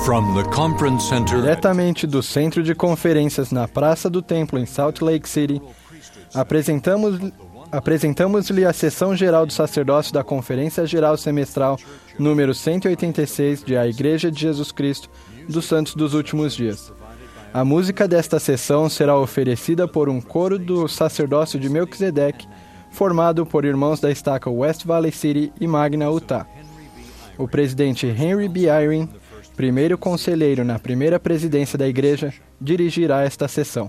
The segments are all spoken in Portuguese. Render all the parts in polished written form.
From the conference center, diretamente do Centro de Conferências na Praça do Templo, em Salt Lake City, apresentamos-lhe a sessão geral do sacerdócio da Conferência Geral Semestral número 186 de A Igreja de Jesus Cristo dos Santos dos Últimos Dias. A música desta sessão será oferecida por um coro do sacerdócio de Melquisedeque, formado por irmãos da estaca West Valley City e Magna, Utah. O presidente Henry B. Eyring, primeiro conselheiro na primeira presidência da igreja, dirigirá esta sessão.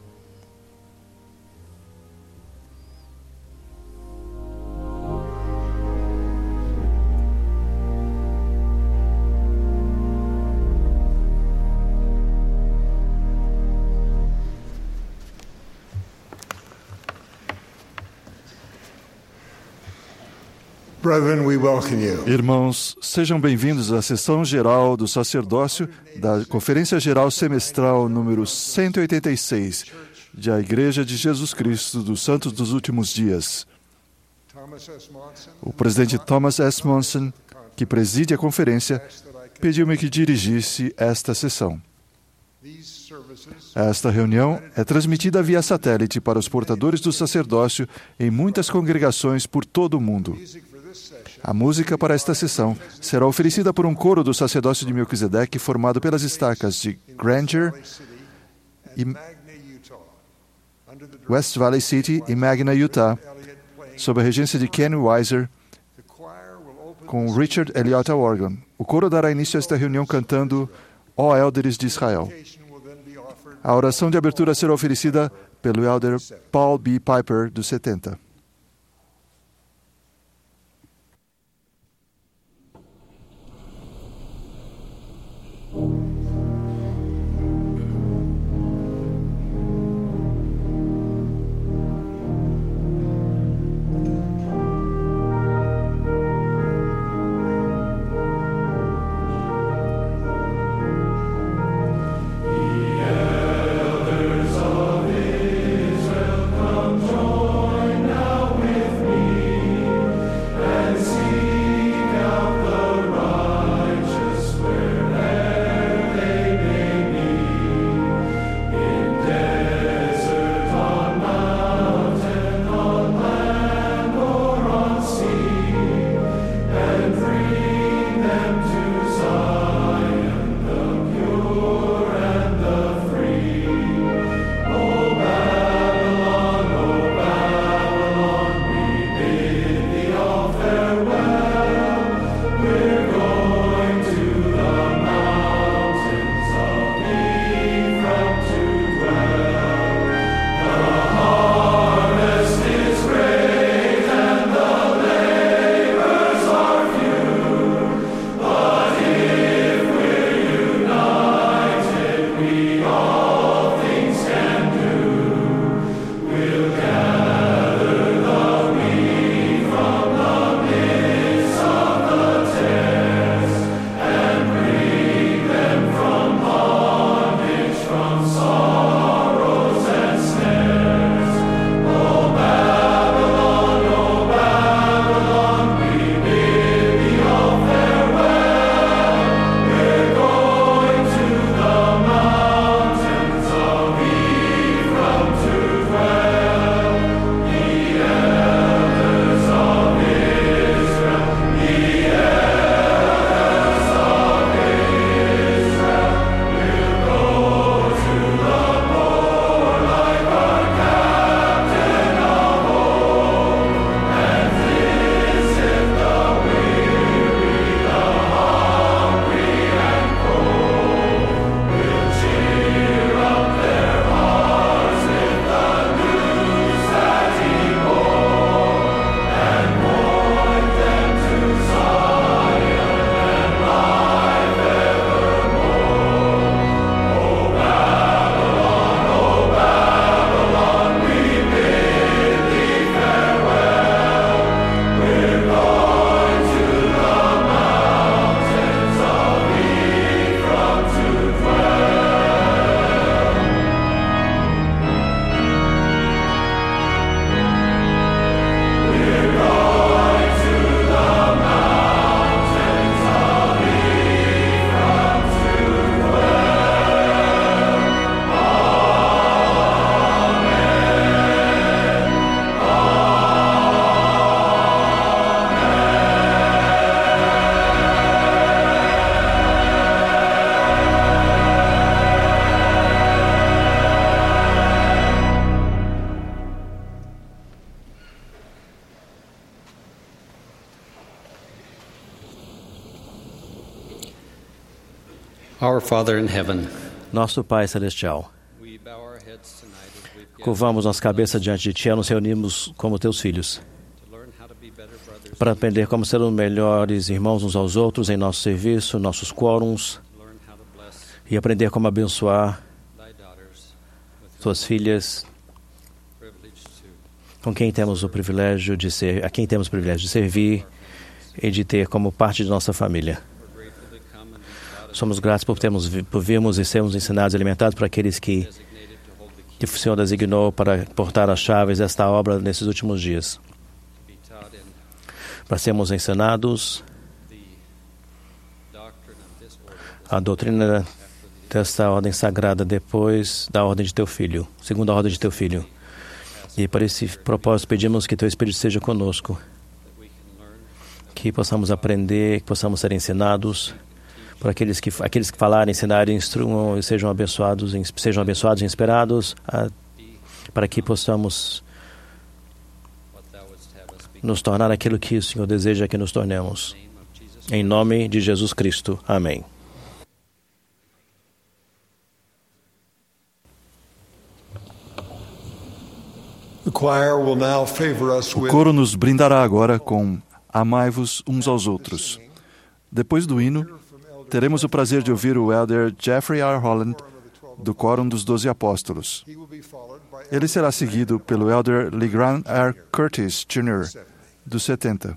Brethren, we welcome you. Irmãos, sejam bem-vindos à sessão geral do sacerdócio da Conferência Geral Semestral número 186 de A Igreja de Jesus Cristo dos Santos dos Últimos Dias. O presidente Thomas S. Monson, que preside a conferência, pediu-me que dirigisse esta sessão. Esta reunião é transmitida via satélite para os portadores do sacerdócio em muitas congregações por todo o mundo. A música para esta sessão será oferecida por um coro do sacerdócio de Melquisedeque formado pelas estacas de Granger, West Valley City e Magna, Utah, sob a regência de Ken Weiser, com Richard Elliott ao órgão. O coro dará início a esta reunião cantando Ó Élderes de Israel. A oração de abertura será oferecida pelo elder Paul B. Piper, dos 70. Now Our Father in heaven, Nosso Pai Celestial, curvamos nossa cabeça diante de Ti e nos reunimos como Teus filhos para aprender como ser os melhores irmãos uns aos outros em nosso serviço, nossos quórums, e aprender como abençoar Tuas filhas, com quem temos o privilégio de ser, a quem temos o privilégio de servir e de ter como parte de nossa família. Somos gratos por virmos e sermos ensinados e alimentados por aqueles que o Senhor designou para portar as chaves desta obra nesses últimos dias. Para sermos ensinados a doutrina desta ordem sagrada depois da ordem de Teu Filho, segundo a ordem de Teu Filho. E para esse propósito pedimos que Teu Espírito seja conosco, que possamos aprender, que possamos ser ensinados por aqueles que falarem, ensinarem, instruam e sejam abençoados e inspirados para que possamos nos tornar aquilo que o Senhor deseja que nos tornemos. Em nome de Jesus Cristo. Amém. The choir will now favor us O with coro nos brindará agora com Amai-vos uns aos outros. Depois do hino, teremos o prazer de ouvir o elder Jeffrey R. Holland, do Quórum dos 12 Apóstolos. Ele será seguido pelo elder LeGrand R. Curtis, Jr., dos 70.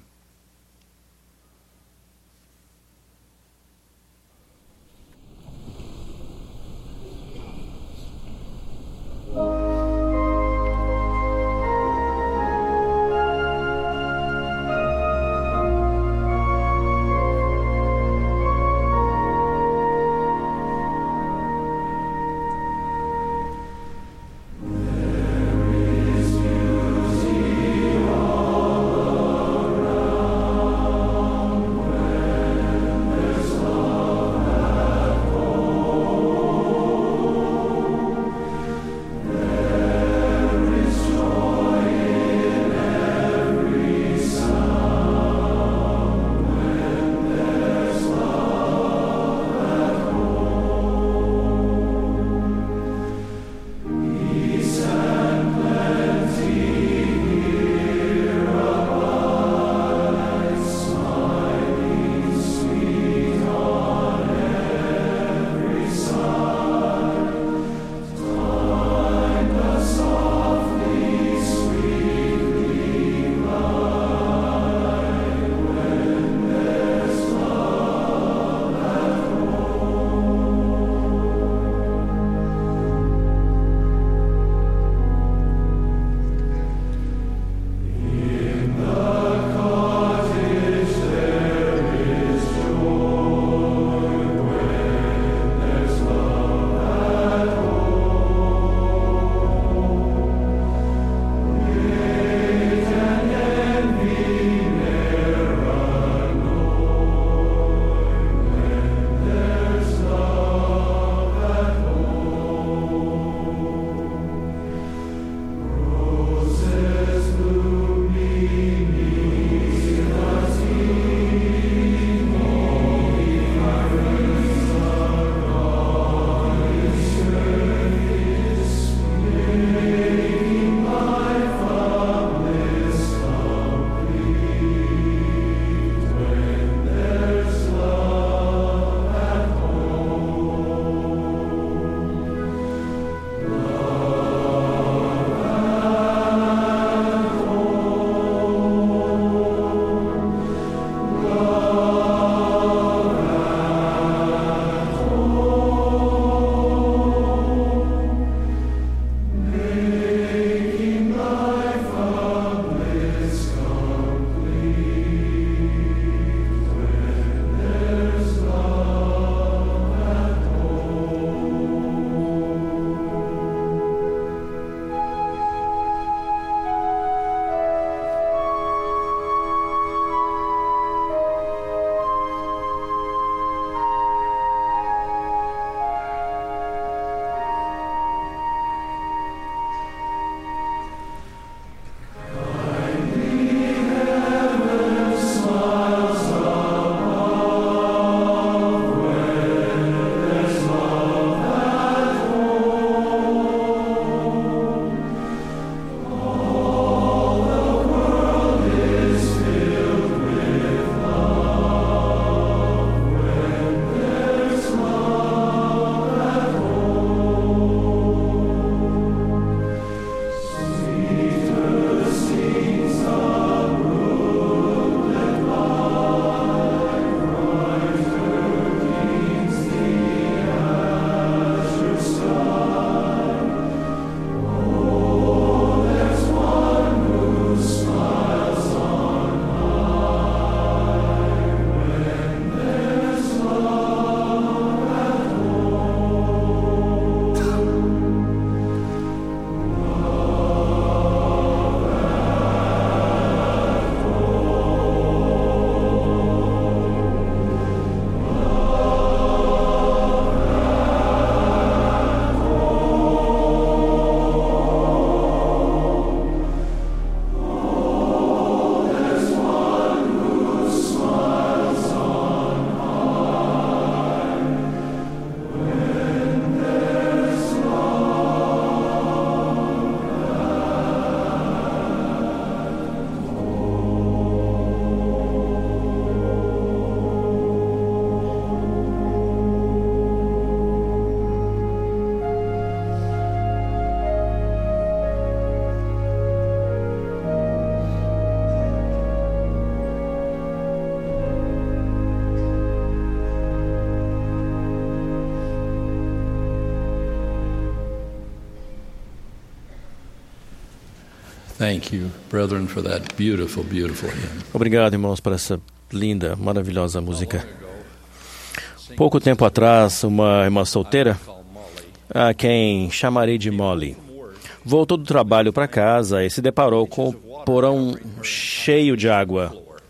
Thank you, brethren, for that beautiful, beautiful hymn. Obrigado, irmãos, por essa linda, maravilhosa música. Pouco tempo atrás, uma irmã solteira, a quem chamarei de Molly, voltou do trabalho para casa e se deparou com o porão cheio de água.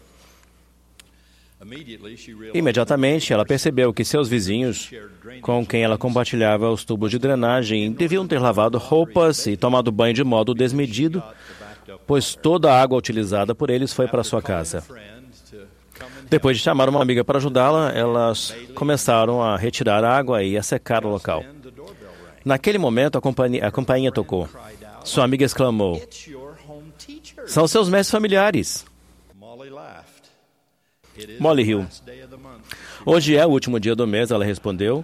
Imediatamente, ela percebeu que seus vizinhos, com quem ela compartilhava os tubos de drenagem, deviam ter lavado roupas e tomado banho de modo desmedido, pois toda a água utilizada por eles foi para sua casa. Depois de chamar uma amiga para ajudá-la, elas começaram a retirar a água e a secar o local. Naquele momento, a campainha tocou. Sua amiga exclamou: "São seus mestres familiares." Molly riu. "Hoje é o último dia do mês," ela respondeu.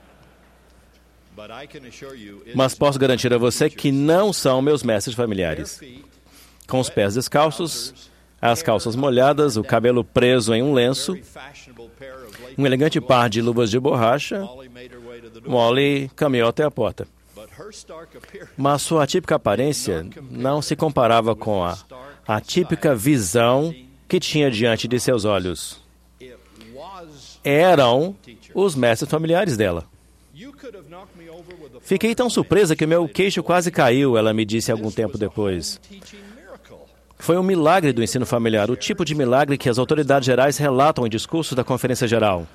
"Mas posso garantir a você que não são meus mestres familiares." Com os pés descalços, as calças molhadas, o cabelo preso em um lenço, um elegante par de luvas de borracha, Molly caminhou até a porta. Mas sua atípica aparência não se comparava com a típica visão que tinha diante de seus olhos. Eram os mestres familiares dela. "Fiquei tão surpresa que meu queixo quase caiu," ela me disse algum tempo depois. Foi um milagre do ensino familiar, o tipo de milagre que as autoridades gerais relatam em discursos da Conferência Geral.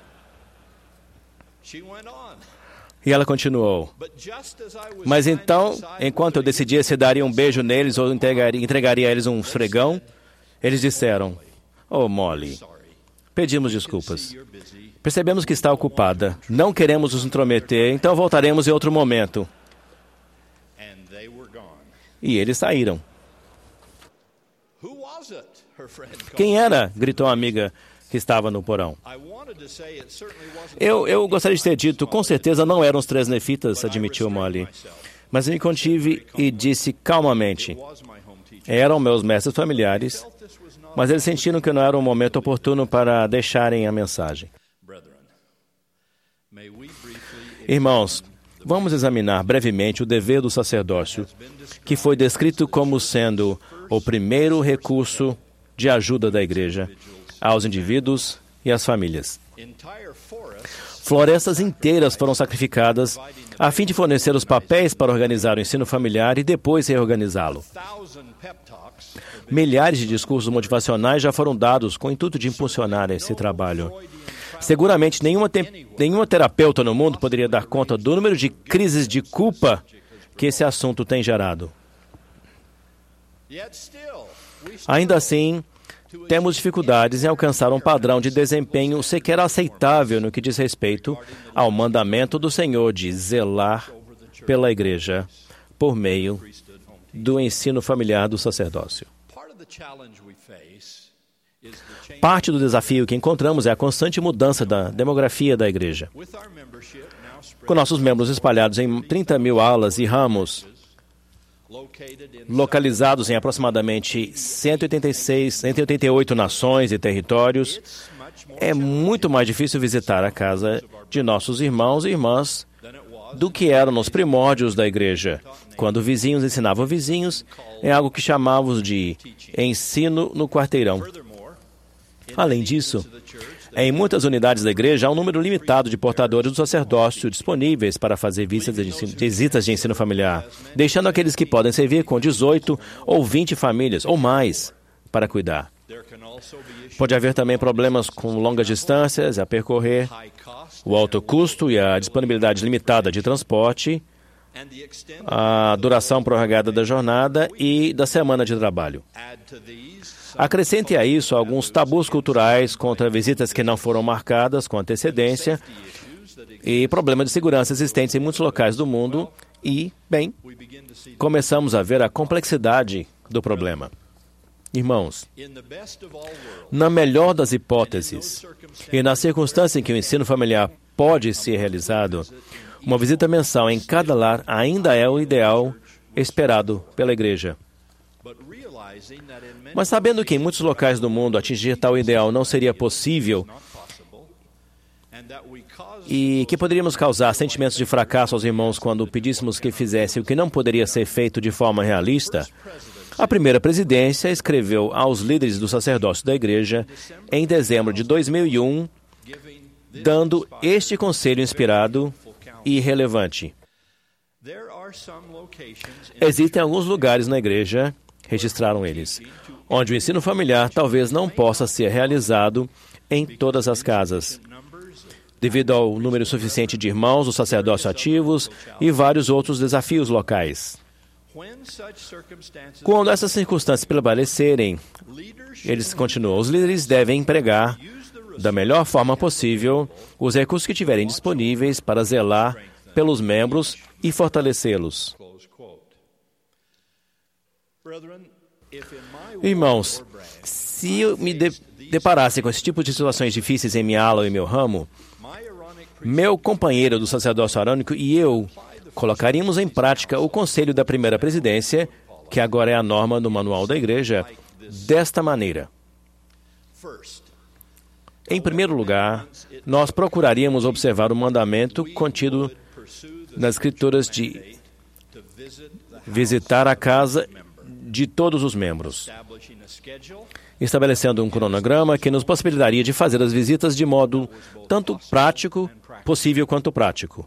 E ela continuou: "Mas então, enquanto eu decidia se daria um beijo neles ou entregaria a eles um esfregão, eles disseram: 'Oh, Molly, pedimos desculpas. Percebemos que está ocupada. Não queremos nos intrometer, então voltaremos em outro momento.'" E eles saíram. "Quem era?" gritou a amiga que estava no porão. Eu gostaria de ter dito: "Com certeza não eram os 3 nefitas," admitiu Molly. Mas me contive e disse calmamente: "Eram meus mestres familiares, mas eles sentiram que não era um momento oportuno para deixarem a mensagem." Irmãos, vamos examinar brevemente o dever do sacerdócio, que foi descrito como sendo o primeiro recurso de ajuda da igreja aos indivíduos e às famílias. Florestas inteiras foram sacrificadas a fim de fornecer os papéis para organizar o ensino familiar e depois reorganizá-lo. Milhares de discursos motivacionais já foram dados com o intuito de impulsionar esse trabalho. Seguramente nenhuma terapeuta no mundo poderia dar conta do número de crises de culpa que esse assunto tem gerado. Ainda assim, temos dificuldades em alcançar um padrão de desempenho sequer aceitável no que diz respeito ao mandamento do Senhor de zelar pela igreja por meio do ensino familiar do sacerdócio. Parte do desafio que encontramos é a constante mudança da demografia da igreja. Com nossos membros espalhados em 30 mil alas e ramos, localizados em aproximadamente 188 nações e territórios, é muito mais difícil visitar a casa de nossos irmãos e irmãs do que era nos primórdios da igreja, quando vizinhos ensinavam vizinhos em algo que chamávamos de ensino no quarteirão. Além disso, em muitas unidades da igreja há um número limitado de portadores do sacerdócio disponíveis para fazer visitas de ensino familiar, deixando aqueles que podem servir com 18 ou 20 famílias ou mais para cuidar. Pode haver também problemas com longas distâncias a percorrer, o alto custo e a disponibilidade limitada de transporte, a duração prorrogada da jornada e da semana de trabalho. Acrescente a isso alguns tabus culturais contra visitas que não foram marcadas com antecedência e problemas de segurança existentes em muitos locais do mundo e, bem, começamos a ver a complexidade do problema. Irmãos, na melhor das hipóteses e na circunstância em que o ensino familiar pode ser realizado, uma visita mensal em cada lar ainda é o ideal esperado pela igreja. Mas sabendo que em muitos locais do mundo atingir tal ideal não seria possível e que poderíamos causar sentimentos de fracasso aos irmãos quando pedíssemos que fizessem o que não poderia ser feito de forma realista, A primeira presidência escreveu aos líderes do sacerdócio da igreja em dezembro de 2001, dando este conselho inspirado e relevante. Existem alguns lugares na igreja, registraram eles, onde o ensino familiar talvez não possa ser realizado em todas as casas, devido ao número suficiente de irmãos do sacerdócio ativos e vários outros desafios locais. Quando essas circunstâncias prevalecerem, eles continuam, os líderes devem empregar da melhor forma possível os recursos que tiverem disponíveis para zelar pelos membros e fortalecê-los. Irmãos, se eu me deparasse com esse tipo de situações difíceis em minha aula e meu ramo, meu companheiro do sacerdócio arônico e eu colocaríamos em prática o conselho da primeira presidência, que agora é a norma no manual da igreja, desta maneira. Em primeiro lugar, nós procuraríamos observar o mandamento contido nas Escrituras de visitar a casa de todos os membros, estabelecendo um cronograma que nos possibilitaria de fazer as visitas de modo tanto prático possível quanto prático.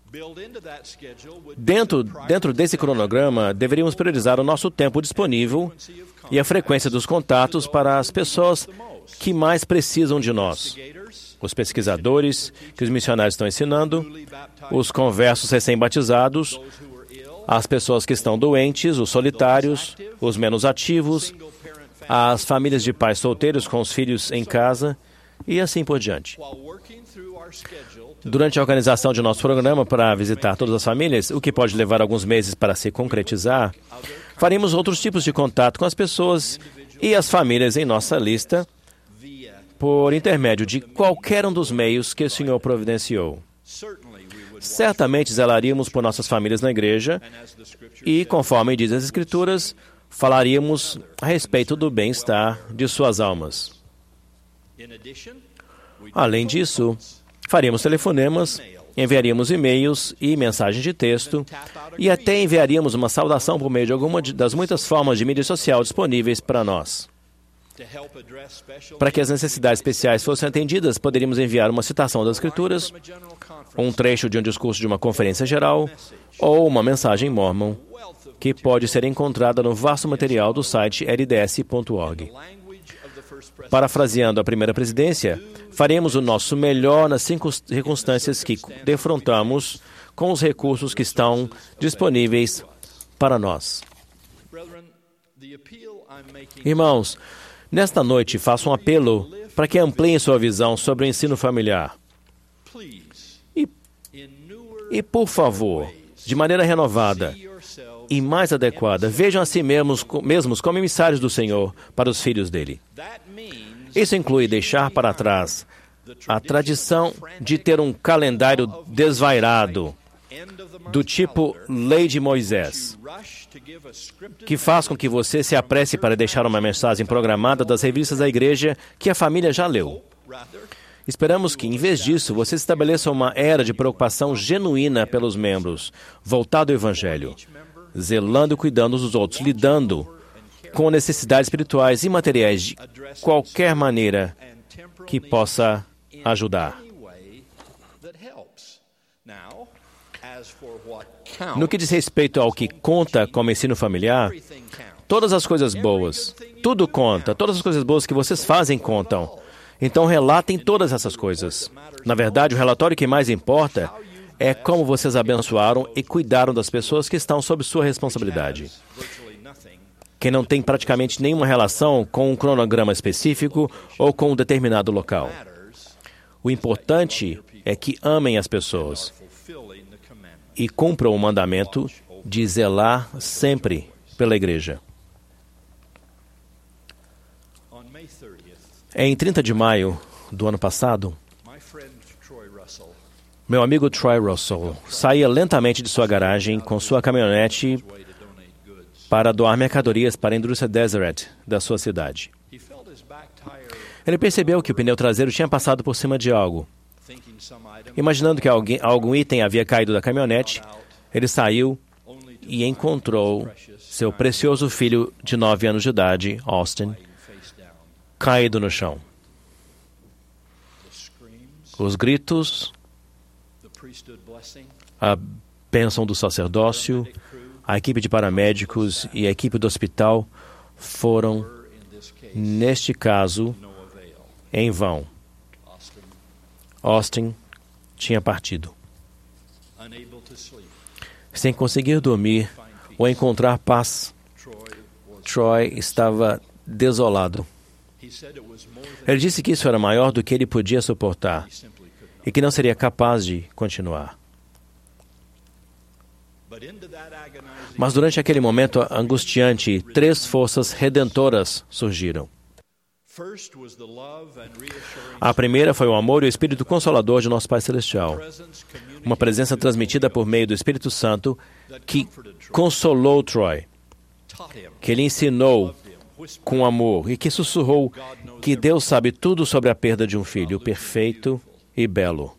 Dentro desse cronograma, deveríamos priorizar o nosso tempo disponível e a frequência dos contatos para as pessoas que mais precisam de nós. Os pesquisadores que os missionários estão ensinando, os conversos recém-batizados, as pessoas que estão doentes, os solitários, os menos ativos, as famílias de pais solteiros com os filhos em casa e assim por diante. Durante a organização de nosso programa para visitar todas as famílias, o que pode levar alguns meses para se concretizar, faremos outros tipos de contato com as pessoas e as famílias em nossa lista por intermédio de qualquer um dos meios que o Senhor providenciou. Certamente zelaríamos por nossas famílias na igreja e, conforme diz as Escrituras, falaríamos a respeito do bem-estar de suas almas. Além disso, faríamos telefonemas, enviaríamos e-mails e mensagens de texto e até enviaríamos uma saudação por meio de alguma das muitas formas de mídia social disponíveis para nós. Para que as necessidades especiais fossem atendidas, poderíamos enviar uma citação das Escrituras, um trecho de um discurso de uma conferência geral ou uma mensagem mormon, que pode ser encontrada no vasto material do site lds.org. Parafraseando a primeira presidência, faremos o nosso melhor nas circunstâncias que defrontamos com os recursos que estão disponíveis para nós. Irmãos, nesta noite faço um apelo para que ampliem sua visão sobre o ensino familiar. E por favor, de maneira renovada e mais adequada, vejam a si mesmos como emissários do Senhor para os filhos dele. Isso inclui deixar para trás a tradição de ter um calendário desvairado, do tipo Lei de Moisés, que faz com que você se apresse para deixar uma mensagem programada das revistas da igreja que a família já leu. Esperamos que, em vez disso, você estabeleça uma era de preocupação genuína pelos membros, voltado ao Evangelho, zelando e cuidando dos outros, lidando com necessidades espirituais e materiais de qualquer maneira que possa ajudar. No que diz respeito ao que conta como ensino familiar, todas as coisas boas, tudo conta, todas as coisas boas que vocês fazem contam. Então relatem todas essas coisas. Na verdade, o relatório que mais importa é como vocês abençoaram e cuidaram das pessoas que estão sob sua responsabilidade. Que não tem praticamente nenhuma relação com um cronograma específico ou com um determinado local. O importante é que amem as pessoas e cumpram o mandamento de zelar sempre pela igreja. Em 30 de maio do ano passado, meu amigo Troy Russell saía lentamente de sua garagem com sua caminhonete para doar mercadorias para a indústria Deseret da sua cidade. Ele percebeu que o pneu traseiro tinha passado por cima de algo. Imaginando que algum item havia caído da caminhonete, ele saiu e encontrou seu precioso filho de 9 anos de idade, Austin, caído no chão. Os gritos, a bênção do sacerdócio, a equipe de paramédicos e a equipe do hospital foram, neste caso, em vão. Austin tinha partido. Sem conseguir dormir ou encontrar paz, Troy estava desolado. Ele disse que isso era maior do que ele podia suportar e que não seria capaz de continuar. Mas durante aquele momento angustiante, 3 forças redentoras surgiram. A primeira foi o amor e o Espírito Consolador de nosso Pai Celestial. Uma presença transmitida por meio do Espírito Santo que consolou Troy, que lhe ensinou com amor e que sussurrou que Deus sabe tudo sobre a perda de um filho perfeito e belo.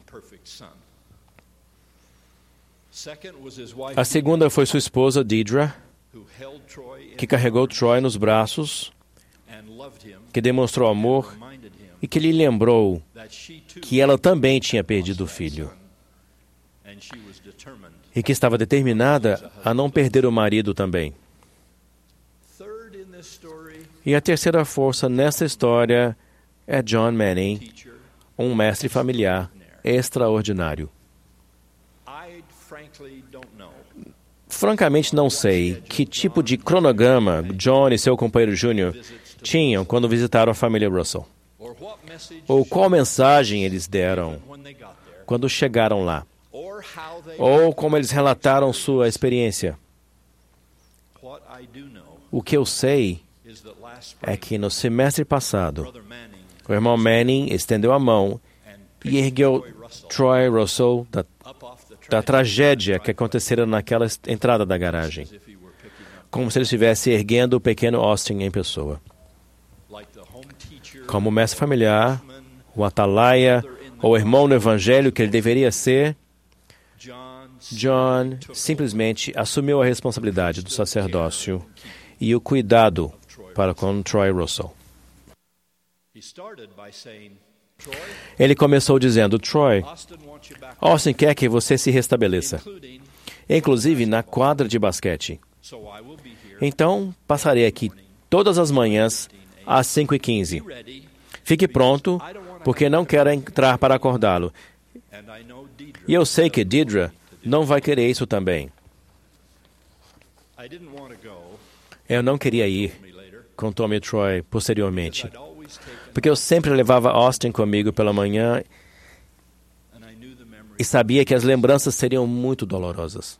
A segunda foi sua esposa, Deidre, que carregou Troy nos braços, que demonstrou amor e que lhe lembrou que ela também tinha perdido o filho e que estava determinada a não perder o marido também. E a terceira força nessa história é John Manning, um mestre familiar extraordinário. Francamente, não sei que tipo de cronograma John e seu companheiro Júnior tinham quando visitaram a família Russell, ou qual mensagem eles deram quando chegaram lá, ou como eles relataram sua experiência. O que eu sei é que no semestre passado, o irmão Manning estendeu a mão e ergueu Troy Russell da tragédia que acontecera naquela entrada da garagem, como se ele estivesse erguendo o pequeno Austin em pessoa. Como o mestre familiar, o atalaia, ou irmão no evangelho que ele deveria ser, John simplesmente assumiu a responsabilidade do sacerdócio e o cuidado para com Troy Russell. Ele começou dizendo: Troy, Austin quer que você se restabeleça, inclusive na quadra de basquete. Então, passarei aqui todas as manhãs às 5h15. Fique pronto, porque não quero entrar para acordá-lo. E eu sei que Deidre não vai querer isso também. Eu não queria ir, contou-me Troy posteriormente, porque eu sempre levava Austin comigo pela manhã e sabia que as lembranças seriam muito dolorosas.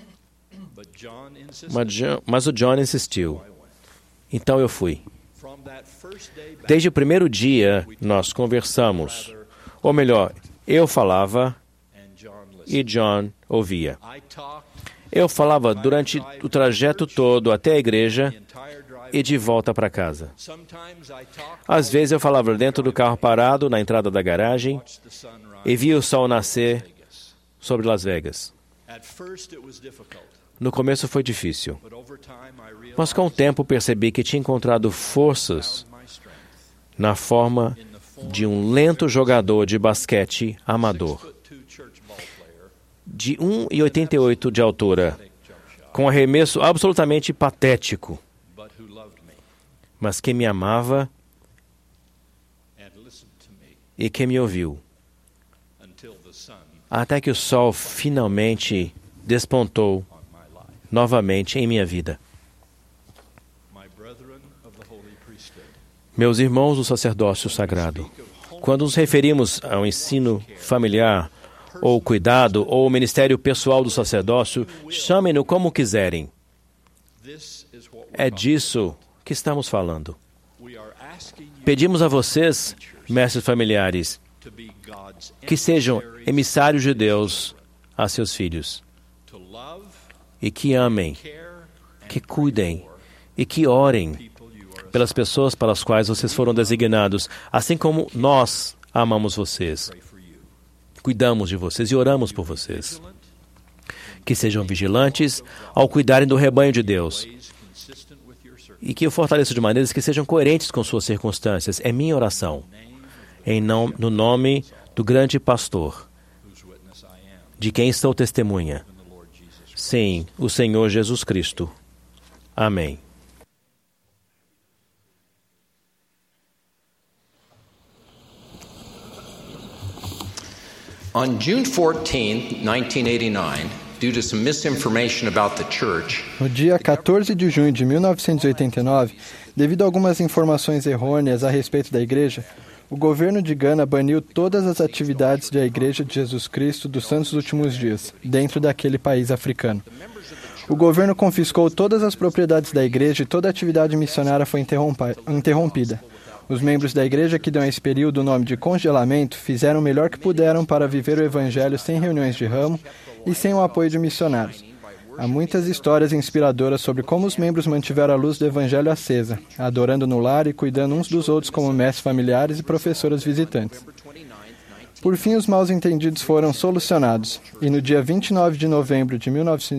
Mas o John insistiu. Então eu fui. Desde o primeiro dia, nós conversamos. Ou melhor, eu falava e John ouvia. Eu falava durante o trajeto todo até a igreja e de volta para casa. Às vezes eu falava dentro do carro parado, na entrada da garagem, e via o sol nascer sobre Las Vegas. No começo foi difícil, mas com o tempo percebi que tinha encontrado forças na forma de um lento jogador de basquete amador, de 1,88 de altura, com arremesso absolutamente patético, mas que me amava e que me ouviu, até que o sol finalmente despontou novamente em minha vida. Meus irmãos do sacerdócio sagrado, quando nos referimos ao ensino familiar, ou cuidado, ou ministério pessoal do sacerdócio, chamem-no como quiserem. É disso que estamos falando. Pedimos a vocês, mestres familiares, que sejam emissários de Deus a seus filhos, e que amem, que cuidem e que orem pelas pessoas para as quais vocês foram designados, assim como nós amamos vocês, cuidamos de vocês e oramos por vocês. que sejam vigilantes ao cuidarem do rebanho de Deus e que o fortaleçam de maneiras que sejam coerentes com suas circunstâncias. É minha oração, no nome do grande pastor, de quem sou testemunha. Sim, o Senhor Jesus Cristo. Amém. On June 14, 1989, due to some misinformation about the church, No dia 14 de junho de 1989, devido a algumas informações errôneas a respeito da igreja, o governo de Gana baniu todas as atividades da Igreja de Jesus Cristo dos Santos Últimos Dias, dentro daquele país africano. O governo confiscou todas as propriedades da igreja e toda a atividade missionária foi interrompida. Os membros da igreja que dão a esse período o nome de congelamento fizeram o melhor que puderam para viver o evangelho sem reuniões de ramo e sem o apoio de missionários. Há muitas histórias inspiradoras sobre como os membros mantiveram a luz do evangelho acesa, adorando no lar e cuidando uns dos outros como mestres familiares e professoras visitantes. Por fim, os mal-entendidos foram solucionados, e no dia 29 de novembro de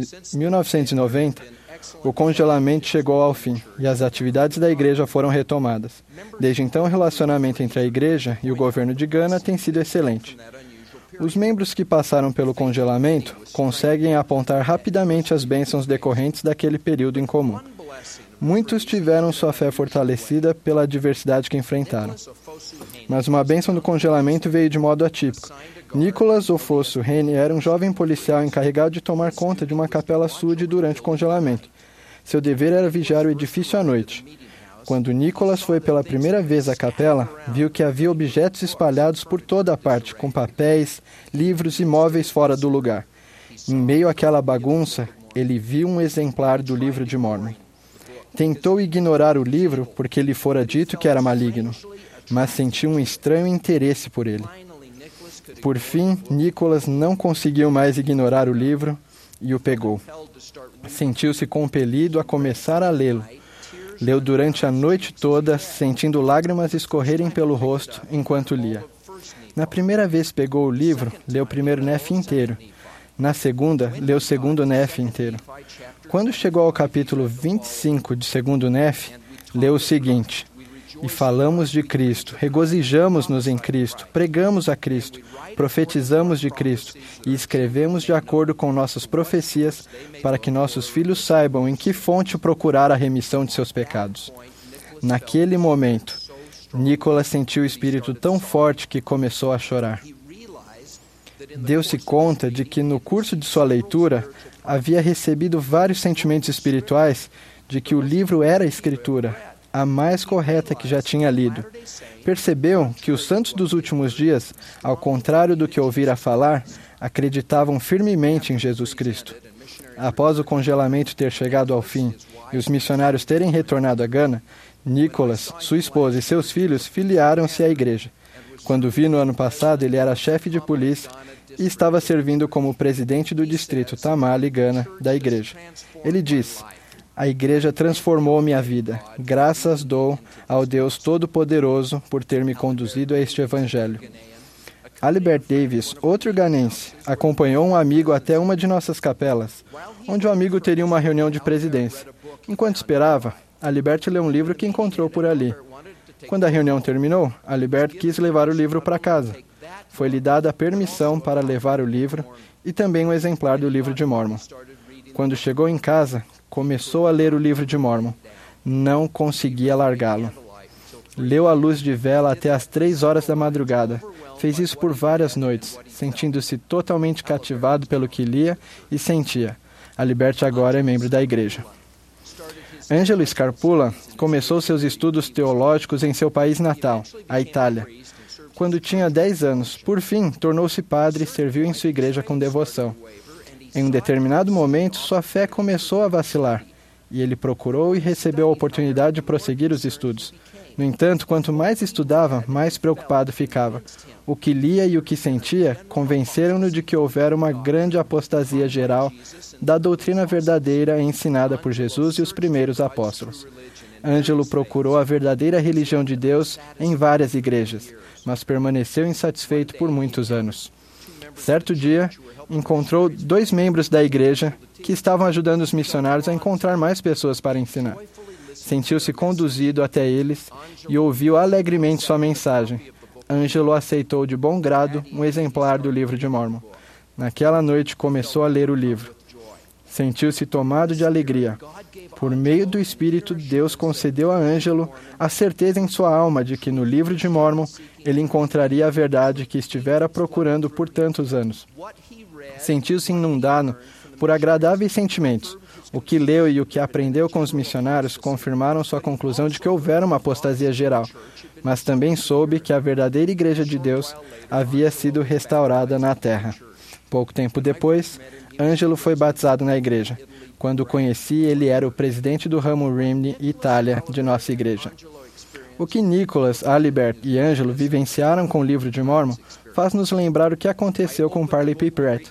1990, o congelamento chegou ao fim e as atividades da igreja foram retomadas. Desde então, o relacionamento entre a igreja e o governo de Gana tem sido excelente. Os membros que passaram pelo congelamento conseguem apontar rapidamente as bênçãos decorrentes daquele período em comum. Muitos tiveram sua fé fortalecida pela adversidade que enfrentaram. Mas uma bênção do congelamento veio de modo atípico. Nicholas Ofosu Rene era um jovem policial encarregado de tomar conta de uma capela SUD durante o congelamento. Seu dever era vigiar o edifício à noite. Quando Nicholas foi pela primeira vez à capela, viu que havia objetos espalhados por toda a parte, com papéis, livros e móveis fora do lugar. Em meio àquela bagunça, ele viu um exemplar do livro de Mormon. Tentou ignorar o livro porque lhe fora dito que era maligno, mas sentiu um estranho interesse por ele. Por fim, Nicholas não conseguiu mais ignorar o livro e o pegou. Sentiu-se compelido a começar a lê-lo. Leu durante a noite toda, sentindo lágrimas escorrerem pelo rosto enquanto lia. Na primeira vez pegou o livro, leu o primeiro Nefi inteiro. Na segunda, leu o segundo Nefi inteiro. Quando chegou ao capítulo 25 de segundo Nefi, leu o seguinte: E falamos de Cristo, regozijamos-nos em Cristo, pregamos a Cristo, profetizamos de Cristo e escrevemos de acordo com nossas profecias para que nossos filhos saibam em que fonte procurar a remissão de seus pecados. Naquele momento, Nicholas sentiu o espírito tão forte que começou a chorar. Deu-se conta de que no curso de sua leitura havia recebido vários sentimentos espirituais de que o livro era a Escritura, a mais correta que já tinha lido. Percebeu que os santos dos últimos dias, ao contrário do que ouvira falar, acreditavam firmemente em Jesus Cristo. Após o congelamento ter chegado ao fim e os missionários terem retornado a Gana, Nicholas, sua esposa e seus filhos filiaram-se à igreja. Quando vi no ano passado, ele era chefe de polícia e estava servindo como presidente do distrito Tamale, Gana, da igreja. Ele diz: A igreja transformou minha vida. Graças dou ao Deus Todo-Poderoso por ter me conduzido a este evangelho. Alibert Davis, outro ganense, acompanhou um amigo até uma de nossas capelas, onde o amigo teria uma reunião de presidência. Enquanto esperava, Alibert leu um livro que encontrou por ali. Quando a reunião terminou, Alibert quis levar o livro para casa. Foi-lhe dada a permissão para levar o livro e também um exemplar do livro de Mormon. Quando chegou em casa, começou a ler o livro de Mormon. Não conseguia largá-lo. Leu à luz de vela até às 3 horas da madrugada. Fez isso por várias noites, sentindo-se totalmente cativado pelo que lia e sentia. Alibert agora é membro da igreja. Angelo Scarpula começou seus estudos teológicos em seu país natal, a Itália. Quando tinha 10 anos, por fim, tornou-se padre e serviu em sua igreja com devoção. Em um determinado momento, sua fé começou a vacilar, e ele procurou e recebeu a oportunidade de prosseguir os estudos. No entanto, quanto mais estudava, mais preocupado ficava. O que lia e o que sentia convenceram-no de que houvera uma grande apostasia geral da doutrina verdadeira ensinada por Jesus e os primeiros apóstolos. Ângelo procurou a verdadeira religião de Deus em várias igrejas, mas permaneceu insatisfeito por muitos anos. Certo dia, encontrou 2 membros da igreja que estavam ajudando os missionários a encontrar mais pessoas para ensinar. Sentiu-se conduzido até eles e ouviu alegremente sua mensagem. Ângelo aceitou de bom grado um exemplar do livro de Mórmon. Naquela noite começou a ler o livro. Sentiu-se tomado de alegria. Por meio do Espírito, Deus concedeu a Ângelo a certeza em sua alma de que no livro de Mórmon ele encontraria a verdade que estivera procurando por tantos anos. Sentiu-se inundado por agradáveis sentimentos. O que leu e o que aprendeu com os missionários confirmaram sua conclusão de que houvera uma apostasia geral, mas também soube que a verdadeira Igreja de Deus havia sido restaurada na terra. Pouco tempo depois, Ângelo foi batizado na igreja. Quando o conheci, ele era o presidente do ramo Rimini, Itália, de nossa igreja. O que Nicholas, Alibert e Ângelo vivenciaram com o livro de Mórmon faz nos lembrar o que aconteceu com Parley P. Pratt.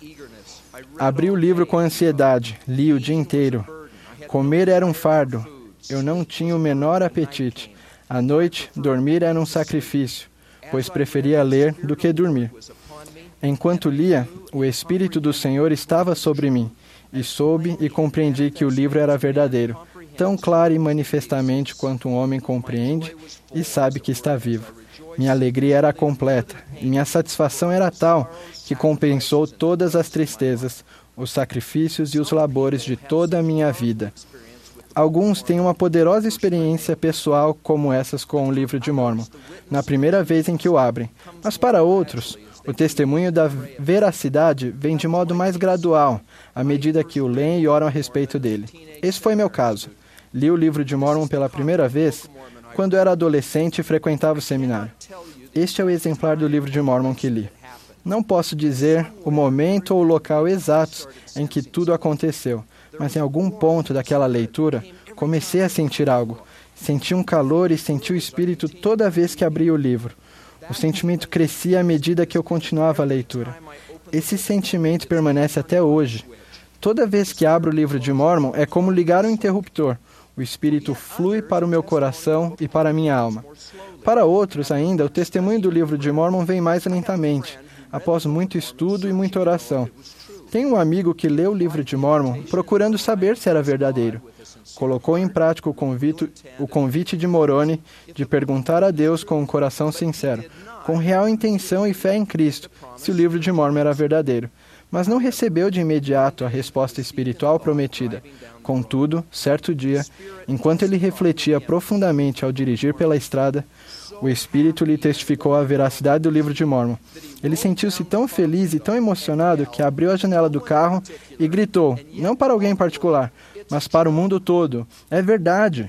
Abri o livro com ansiedade, li o dia inteiro. Comer era um fardo, eu não tinha o menor apetite. À noite, dormir era um sacrifício, pois preferia ler do que dormir. Enquanto lia, o Espírito do Senhor estava sobre mim, e soube e compreendi que o livro era verdadeiro, tão claro e manifestamente quanto um homem compreende e sabe que está vivo. Minha alegria era completa, e minha satisfação era tal que compensou todas as tristezas, os sacrifícios e os labores de toda a minha vida. Alguns têm uma poderosa experiência pessoal como essas com o livro de Mórmon, na primeira vez em que o abrem, mas para outros, o testemunho da veracidade vem de modo mais gradual, à medida que o leem e oram a respeito dele. Esse foi meu caso. Li o livro de Mórmon pela primeira vez quando era adolescente e frequentava o seminário. Este é o exemplar do livro de Mórmon que li. Não posso dizer o momento ou o local exatos em que tudo aconteceu, mas em algum ponto daquela leitura comecei a sentir algo. Senti um calor e senti o Espírito toda vez que abria o livro. O sentimento crescia à medida que eu continuava a leitura. Esse sentimento permanece até hoje. Toda vez que abro o livro de Mórmon, é como ligar um interruptor. O Espírito flui para o meu coração e para a minha alma. Para outros ainda, o testemunho do livro de Mórmon vem mais lentamente, após muito estudo e muita oração. Tenho um amigo que leu o livro de Mórmon procurando saber se era verdadeiro. Colocou em prática o convite de Moroni de perguntar a Deus com um coração sincero, com real intenção e fé em Cristo, se o livro de Mórmon era verdadeiro, mas não recebeu de imediato a resposta espiritual prometida. Contudo, certo dia, enquanto ele refletia profundamente ao dirigir pela estrada, o Espírito lhe testificou a veracidade do livro de Mórmon. Ele sentiu-se tão feliz e tão emocionado que abriu a janela do carro e gritou, não para alguém em particular, mas para o mundo todo: é verdade!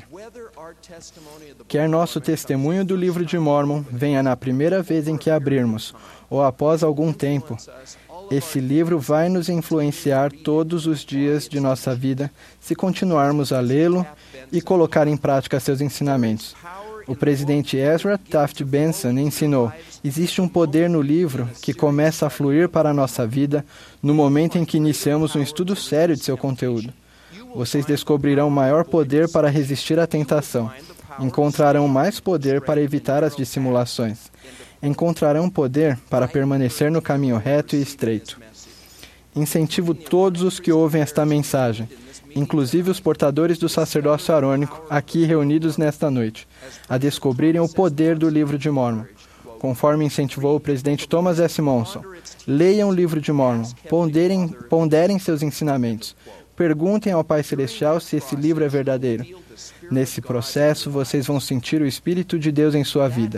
Quer nosso testemunho do livro de Mórmon venha na primeira vez em que abrirmos, ou após algum tempo, esse livro vai nos influenciar todos os dias de nossa vida se continuarmos a lê-lo e colocar em prática seus ensinamentos. O presidente Ezra Taft Benson ensinou: existe um poder no livro que começa a fluir para a nossa vida no momento em que iniciamos um estudo sério de seu conteúdo. Vocês descobrirão maior poder para resistir à tentação. Encontrarão mais poder para evitar as dissimulações. Encontrarão poder para permanecer no caminho reto e estreito. Incentivo todos os que ouvem esta mensagem, inclusive os portadores do sacerdócio arônico, aqui reunidos nesta noite, a descobrirem o poder do livro de Mórmon. Conforme incentivou o presidente Thomas S. Monson, leiam o livro de Mórmon, ponderem seus ensinamentos, perguntem ao Pai Celestial se esse livro é verdadeiro. Nesse processo, vocês vão sentir o Espírito de Deus em sua vida.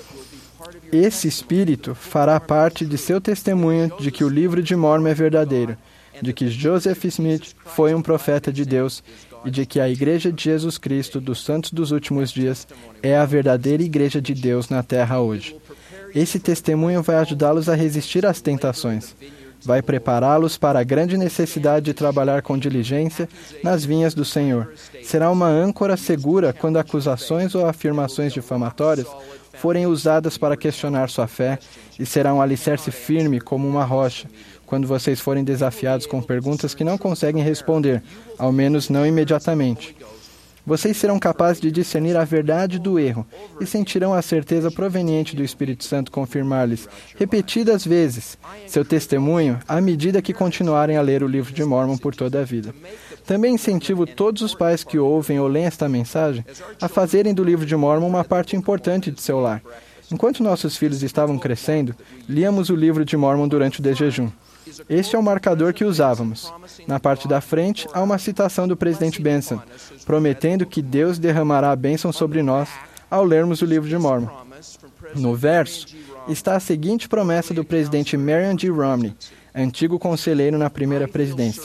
Esse Espírito fará parte de seu testemunho de que o livro de Mórmon é verdadeiro, de que Joseph Smith foi um profeta de Deus e de que a Igreja de Jesus Cristo dos Santos dos Últimos Dias é a verdadeira Igreja de Deus na Terra hoje. Esse testemunho vai ajudá-los a resistir às tentações. Vai prepará-los para a grande necessidade de trabalhar com diligência nas vinhas do Senhor. Será uma âncora segura quando acusações ou afirmações difamatórias forem usadas para questionar sua fé, e será um alicerce firme como uma rocha quando vocês forem desafiados com perguntas que não conseguem responder, ao menos não imediatamente. Vocês serão capazes de discernir a verdade do erro e sentirão a certeza proveniente do Espírito Santo confirmar-lhes, repetidas vezes, seu testemunho à medida que continuarem a ler o livro de Mórmon por toda a vida. Também incentivo todos os pais que ouvem ou leem esta mensagem a fazerem do livro de Mórmon uma parte importante de seu lar. Enquanto nossos filhos estavam crescendo, líamos o livro de Mórmon durante o desjejum. Este é o marcador que usávamos. Na parte da frente, há uma citação do presidente Benson, prometendo que Deus derramará a bênção sobre nós ao lermos o livro de Mórmon. No verso, está a seguinte promessa do presidente Marion G. Romney, antigo conselheiro na primeira presidência.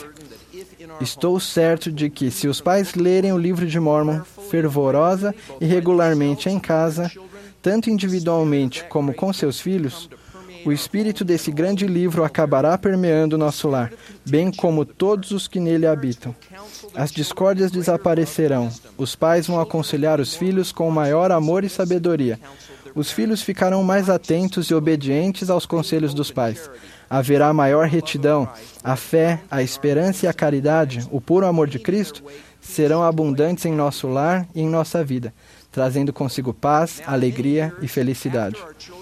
Estou certo de que, se os pais lerem o livro de Mórmon fervorosa e regularmente em casa, tanto individualmente como com seus filhos, o espírito desse grande livro acabará permeando nosso lar, bem como todos os que nele habitam. As discórdias desaparecerão. Os pais vão aconselhar os filhos com maior amor e sabedoria. Os filhos ficarão mais atentos e obedientes aos conselhos dos pais. Haverá maior retidão. A fé, a esperança e a caridade, o puro amor de Cristo, serão abundantes em nosso lar e em nossa vida, trazendo consigo paz, alegria e felicidade.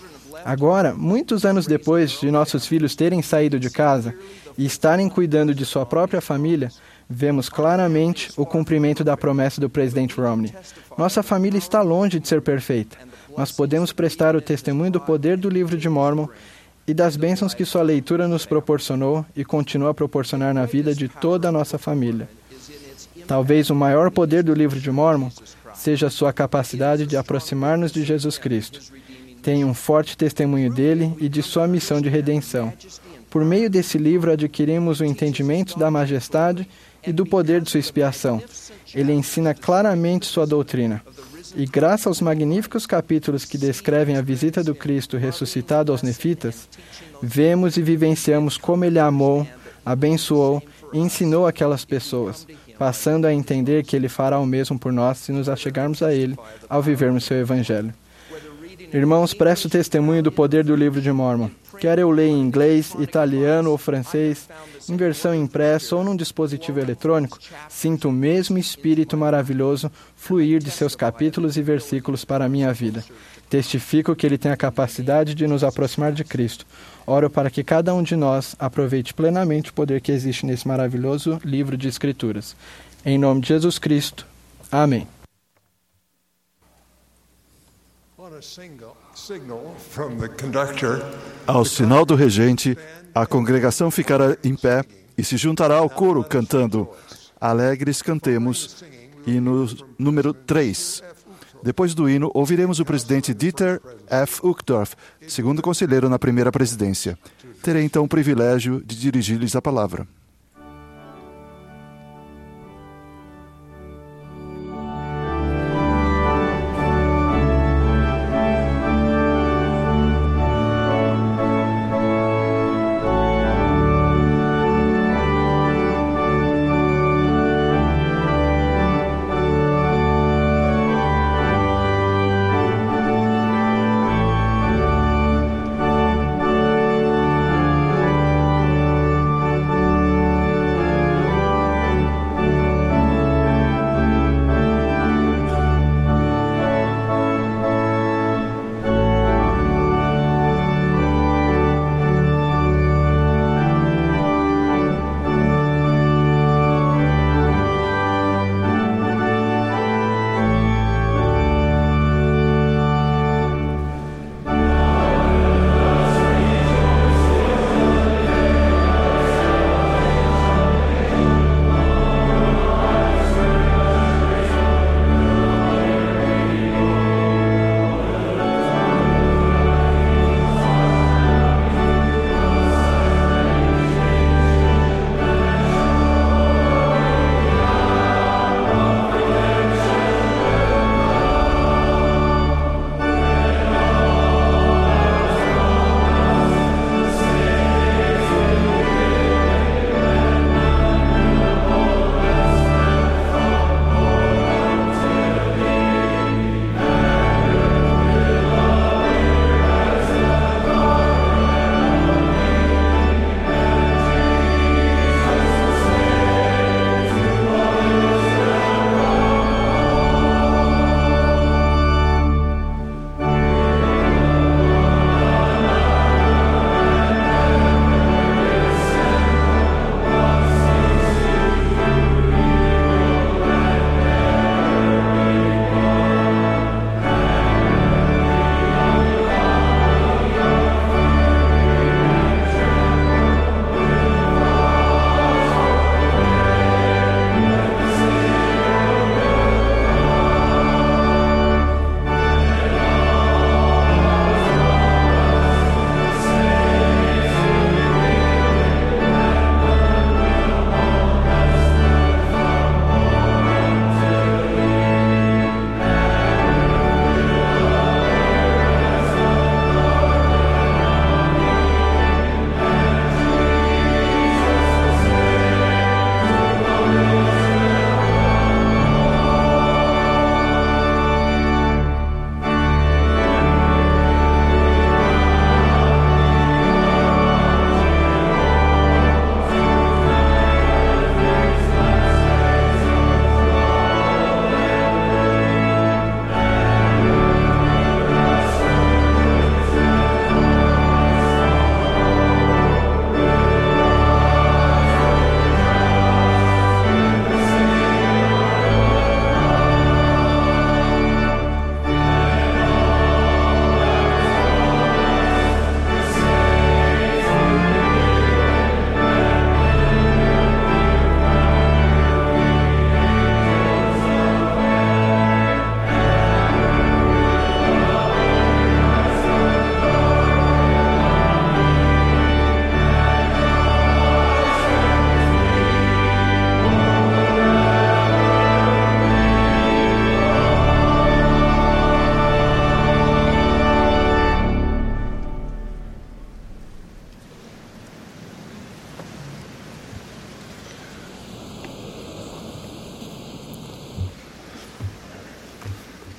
Agora, muitos anos depois de nossos filhos terem saído de casa e estarem cuidando de sua própria família, vemos claramente o cumprimento da promessa do presidente Romney. Nossa família está longe de ser perfeita, mas podemos prestar o testemunho do poder do livro de Mórmon e das bênçãos que sua leitura nos proporcionou e continua a proporcionar na vida de toda a nossa família. Talvez o maior poder do livro de Mórmon seja a sua capacidade de aproximar-nos de Jesus Cristo. Tenha um forte testemunho dele e de sua missão de redenção. Por meio desse livro adquirimos o entendimento da majestade e do poder de sua expiação. Ele ensina claramente sua doutrina. E graças aos magníficos capítulos que descrevem a visita do Cristo ressuscitado aos nefitas, vemos e vivenciamos como ele amou, abençoou e ensinou aquelas pessoas, passando a entender que ele fará o mesmo por nós se nos achegarmos a ele ao vivermos seu evangelho. Irmãos, presto testemunho do poder do livro de Mórmon. Quer eu leia em inglês, italiano ou francês, em versão impressa ou num dispositivo eletrônico, sinto o mesmo espírito maravilhoso fluir de seus capítulos e versículos para a minha vida. Testifico que ele tem a capacidade de nos aproximar de Cristo. Oro para que cada um de nós aproveite plenamente o poder que existe nesse maravilhoso livro de Escrituras. Em nome de Jesus Cristo. Amém. Ao sinal do regente, a congregação ficará em pé e se juntará ao coro cantando Alegres Cantemos, hino número 3. Depois do hino, ouviremos o presidente Dieter F. Uchtdorf, segundo conselheiro na primeira presidência. Terei então o privilégio de dirigir-lhes a palavra.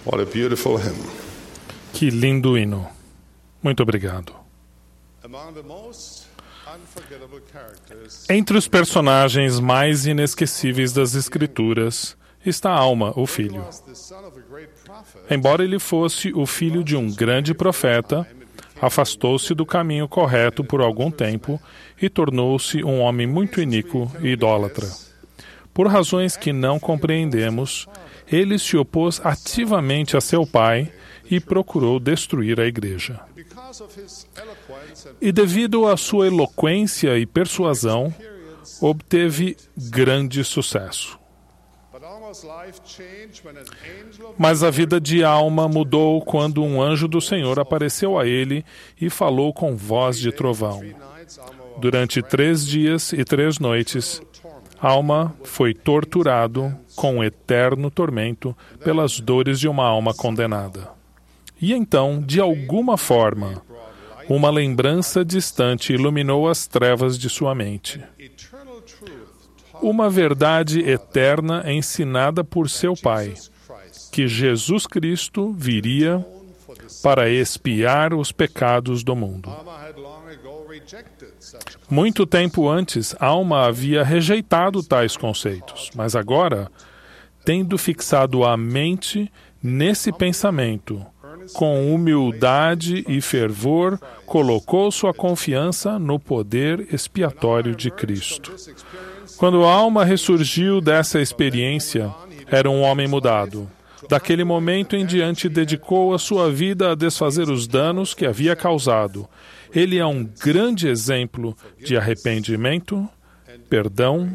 What a beautiful hymn. Que lindo hino. Muito obrigado. Among the most unforgettable characters Entre os personagens mais inesquecíveis das Escrituras está Alma, o filho. was the son of a great prophet. Embora ele fosse o filho de um grande profeta, afastou-se do caminho correto por algum tempo e tornou-se um homem muito iníquo e idólatra. Por razões que não compreendemos, ele se opôs ativamente a seu pai e procurou destruir a igreja. Because of his eloquence and E devido à sua eloquência e persuasão, obteve grande sucesso. but Alma's life changed when an angel of Mas a vida de Alma mudou quando um anjo do Senhor apareceu a ele e falou com voz de trovão. nights Alma was Durante 3 dias e 3 noites, Alma foi torturado com eterno tormento pelas dores de uma alma condenada. E então, de alguma forma, uma lembrança distante iluminou as trevas de sua mente. eternal truth Uma verdade eterna ensinada por seu pai, Christ que Jesus Cristo viria para expiar os pecados do mundo. Alma had long ago rejected such Muito tempo antes, Alma havia rejeitado tais conceitos, mas agora, tendo fixado a mente nesse pensamento, com humildade e fervor, colocou sua confiança no poder expiatório de Cristo. Quando Alma ressurgiu dessa experiência, era um homem mudado. Daquele momento em diante, dedicou a sua vida a desfazer os danos que havia causado. Ele é um grande exemplo de arrependimento, perdão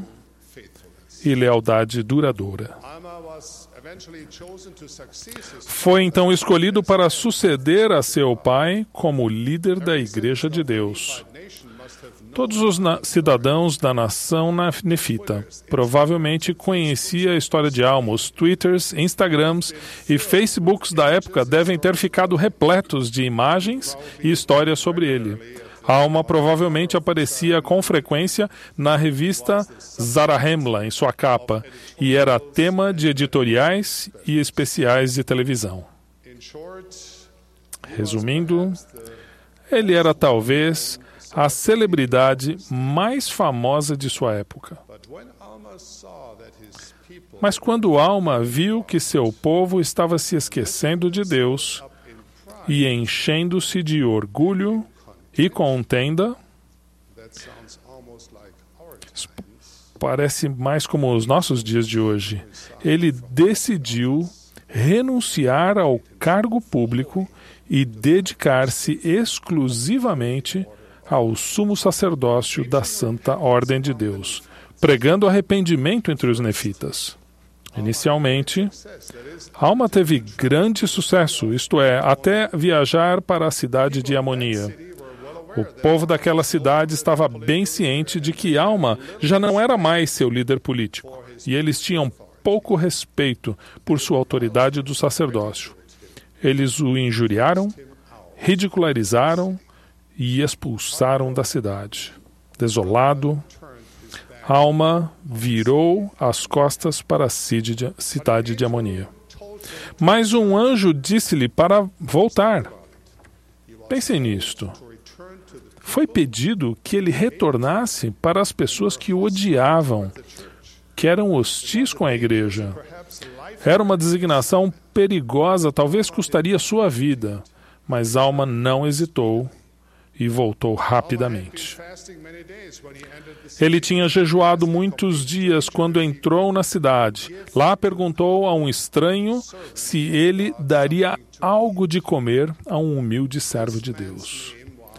e lealdade duradoura. Alma was eventually chosen to succeed his Foi então escolhido para suceder a seu pai como líder da Igreja de Deus. nation must have known Todos os cidadãos da nação nefita provavelmente conheciam a história de Alma. Os Twitters, Instagrams e Facebooks da época devem ter ficado repletos de imagens e histórias sobre ele. Alma provavelmente aparecia com frequência na revista Zarahemla em sua capa e era tema de editoriais e especiais de televisão. in short Resumindo, ele era talvez a celebridade mais famosa de sua época. but when Alma saw that his people Mas quando Alma viu que seu povo estava se esquecendo de Deus e enchendo-se de orgulho e contenda, that sounds almost like our parece mais como os nossos dias de hoje, ele decidiu renunciar ao cargo público e dedicar-se exclusivamente ao sumo sacerdócio da Santa Ordem de Deus, pregando arrependimento entre os nefitas. Inicialmente, Alma teve grande sucesso, isto é, até viajar para a cidade de Amonia. O povo daquela cidade estava bem ciente de que Alma já não era mais seu líder político, e eles tinham pouco respeito por sua autoridade do sacerdócio. Eles o injuriaram, ridicularizaram e expulsaram da cidade. Desolado, Alma virou as costas para a cidade de Amonia. Mas um anjo disse-lhe para voltar. Pensem nisto. Foi pedido que ele retornasse para as pessoas que o odiavam, que eram hostis com a igreja. Era uma designação perigosa, talvez custaria sua vida, mas Alma não hesitou e voltou rapidamente. fasting many days when he entered the city. Ele tinha jejuado muitos dias quando entrou na cidade. Lá perguntou a um estranho se ele daria algo de comer a um humilde servo de Deus.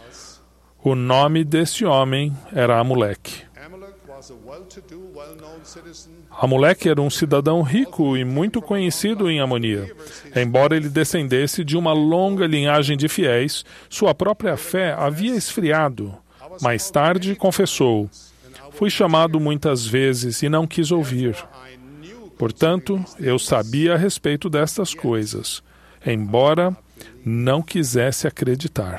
O nome desse homem era Amulek. Amalek was a well-to-do, well-known citizen. Amulek era um cidadão rico e muito conhecido em Amonia. Embora ele descendesse de uma longa linhagem de fiéis, sua própria fé havia esfriado. Mais tarde, confessou: "Fui chamado muitas vezes e não quis ouvir. Portanto, eu sabia a respeito destas coisas, embora não quisesse acreditar.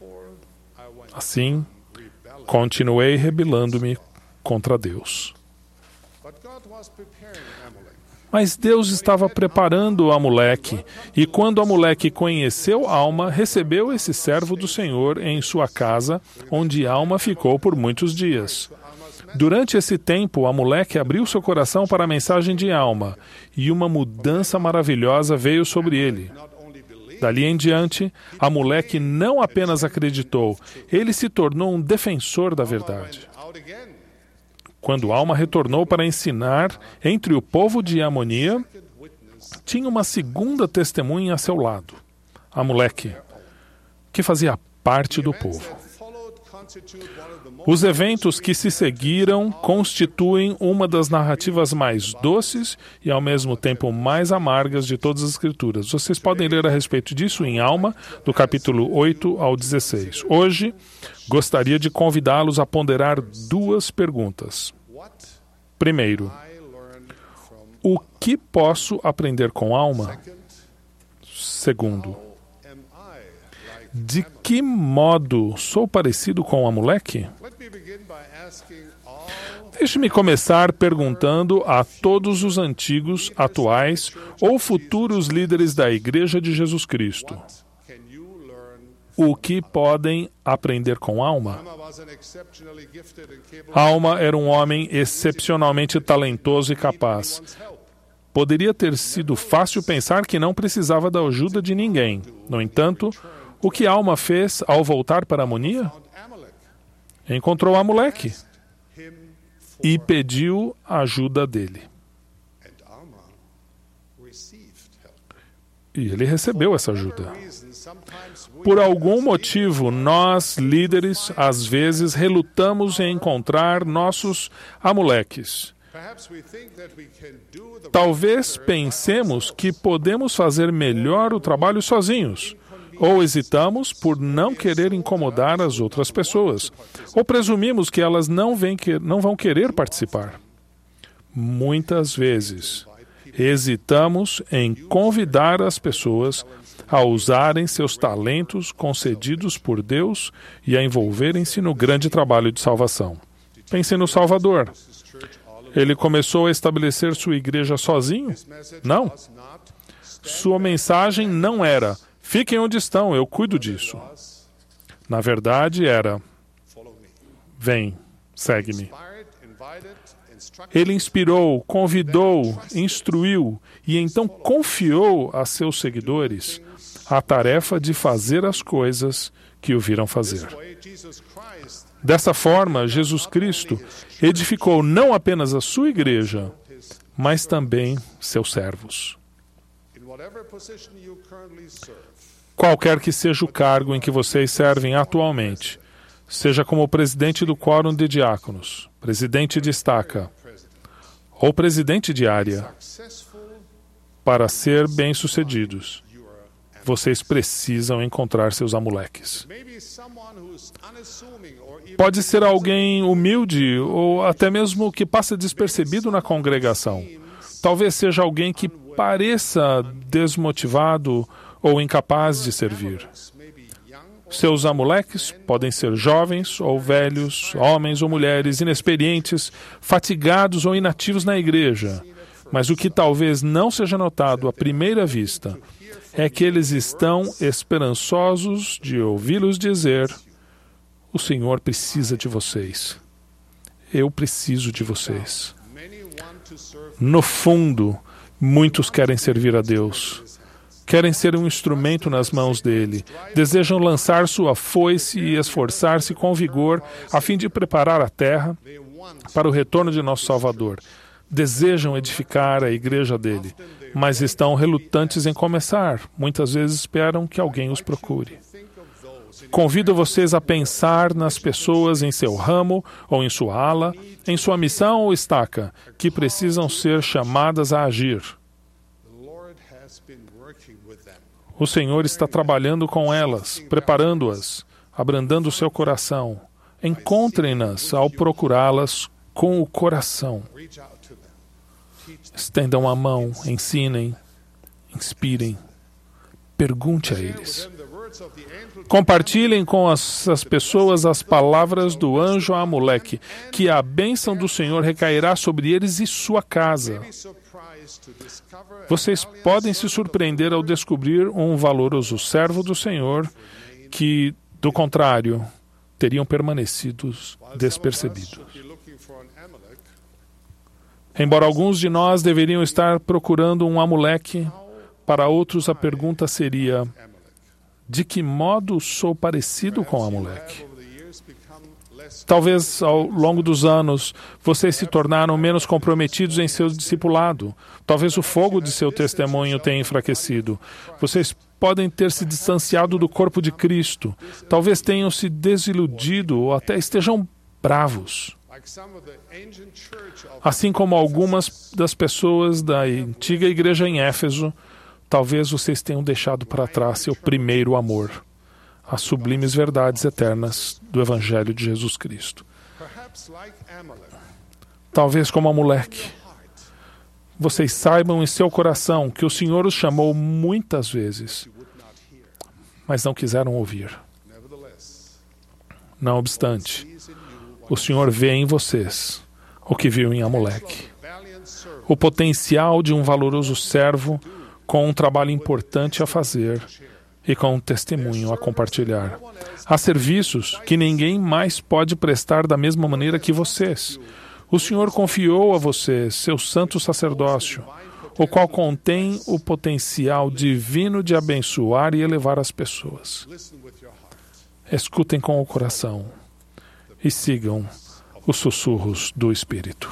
Assim, continuei rebelando-me contra Deus." But God was preparing Amalek Mas Deus estava preparando Amaleque, e quando Amaleque conheceu Alma, recebeu esse servo do Senhor em sua casa, onde Alma ficou por muitos dias. Durante esse tempo, Amaleque abriu seu coração para a mensagem de Alma, e uma mudança maravilhosa veio sobre ele. Dali em diante, Amaleque não apenas acreditou, ele se tornou um defensor da verdade. Quando Alma retornou para ensinar entre o povo de Amonia, tinha uma segunda testemunha a seu lado, Amaleque, que fazia parte do povo. Os eventos que se seguiram constituem uma das narrativas mais doces e, ao mesmo tempo, mais amargas de todas as Escrituras. Vocês podem ler a respeito disso em Alma, do capítulo 8 ao 16. Hoje, gostaria de convidá-los a ponderar duas perguntas. Primeiro, o que posso aprender com Alma? Segundo, de que modo sou parecido com Amaleque? Deixe-me começar perguntando a todos os antigos, atuais ou futuros líderes da Igreja de Jesus Cristo: o que podem aprender com Alma? Alma era um homem excepcionalmente talentoso e capaz. Poderia ter sido fácil pensar que não precisava da ajuda de ninguém. No entanto, o que Alma fez ao voltar para Amonia? Encontrou Amaleque e pediu a ajuda dele. E ele recebeu essa ajuda. Por algum motivo, nós, líderes, às vezes relutamos em encontrar nossos Amaleques. Talvez pensemos que podemos fazer melhor o trabalho sozinhos, ou hesitamos por não querer incomodar as outras pessoas, ou presumimos que elas não vão querer participar. Muitas vezes, hesitamos em convidar as pessoas a usarem seus talentos concedidos por Deus e a envolverem-se no grande trabalho de salvação. Pense no Salvador. Ele começou a estabelecer sua igreja sozinho? Não. Sua mensagem não era: fiquem onde estão, eu cuido disso. Na verdade, era: vem, segue-me. Ele inspirou, convidou, instruiu e então confiou a seus seguidores a tarefa de fazer as coisas que o viram fazer. Dessa forma, Jesus Cristo edificou não apenas a sua igreja, mas também seus servos. Qualquer que seja o cargo em que vocês servem atualmente, seja como presidente do quórum de diáconos, presidente de estaca ou presidente de área, para ser bem-sucedidos, vocês precisam encontrar seus Amaleques. Pode ser alguém humilde ou até mesmo que passa despercebido na congregação. Talvez seja alguém que pareça desmotivado ou incapaz de servir. Seus Amaleques podem ser jovens ou velhos, homens ou mulheres, inexperientes, fatigados ou inativos na igreja. Mas o que talvez não seja notado à primeira vista é que eles estão esperançosos de ouvi-los dizer: o Senhor precisa de vocês. Eu preciso de vocês. No fundo, muitos querem servir a Deus. Querem ser um instrumento nas mãos dele. Desejam lançar sua foice e esforçar-se com vigor a fim de preparar a terra para o retorno de nosso Salvador. Desejam edificar a igreja dele, mas estão relutantes em começar. Muitas vezes esperam que alguém os procure. Convido vocês a pensar nas pessoas em seu ramo ou em sua ala, em sua missão ou estaca, que precisam ser chamadas a agir. O Senhor está trabalhando com elas, preparando-as, abrandando o seu coração. Encontrem-nas ao procurá-las com o coração. Estendam a mão, ensinem, inspirem. Pergunte a eles. Compartilhem com as pessoas as palavras do anjo Amaleque, que a bênção do Senhor recairá sobre eles e sua casa. Vocês podem se surpreender ao descobrir um valoroso servo do Senhor que, do contrário, teriam permanecido despercebidos. Embora alguns de nós deveriam estar procurando um Amaleque, para outros a pergunta seria: de que modo sou parecido com Amaleque? Talvez ao longo dos anos vocês se tornaram menos comprometidos em seu discipulado. Talvez o fogo de seu testemunho tenha enfraquecido. Vocês podem ter se distanciado do corpo de Cristo. Talvez tenham se desiludido ou até estejam bravos. Assim como algumas das pessoas da antiga igreja em Éfeso, talvez vocês tenham deixado para trás seu primeiro amor, as sublimes verdades eternas do Evangelho de Jesus Cristo. Talvez como Amaleque, vocês saibam em seu coração que o Senhor os chamou muitas vezes, mas não quiseram ouvir. Não obstante, o Senhor vê em vocês o que viu em Amaleque, o potencial de um valoroso servo com um trabalho importante a fazer e com um testemunho a compartilhar. Há serviços que ninguém mais pode prestar da mesma maneira que vocês. O Senhor confiou a vocês seu santo sacerdócio, o qual contém o potencial divino de abençoar e elevar as pessoas. Escutem com o coração e sigam os sussurros do Espírito.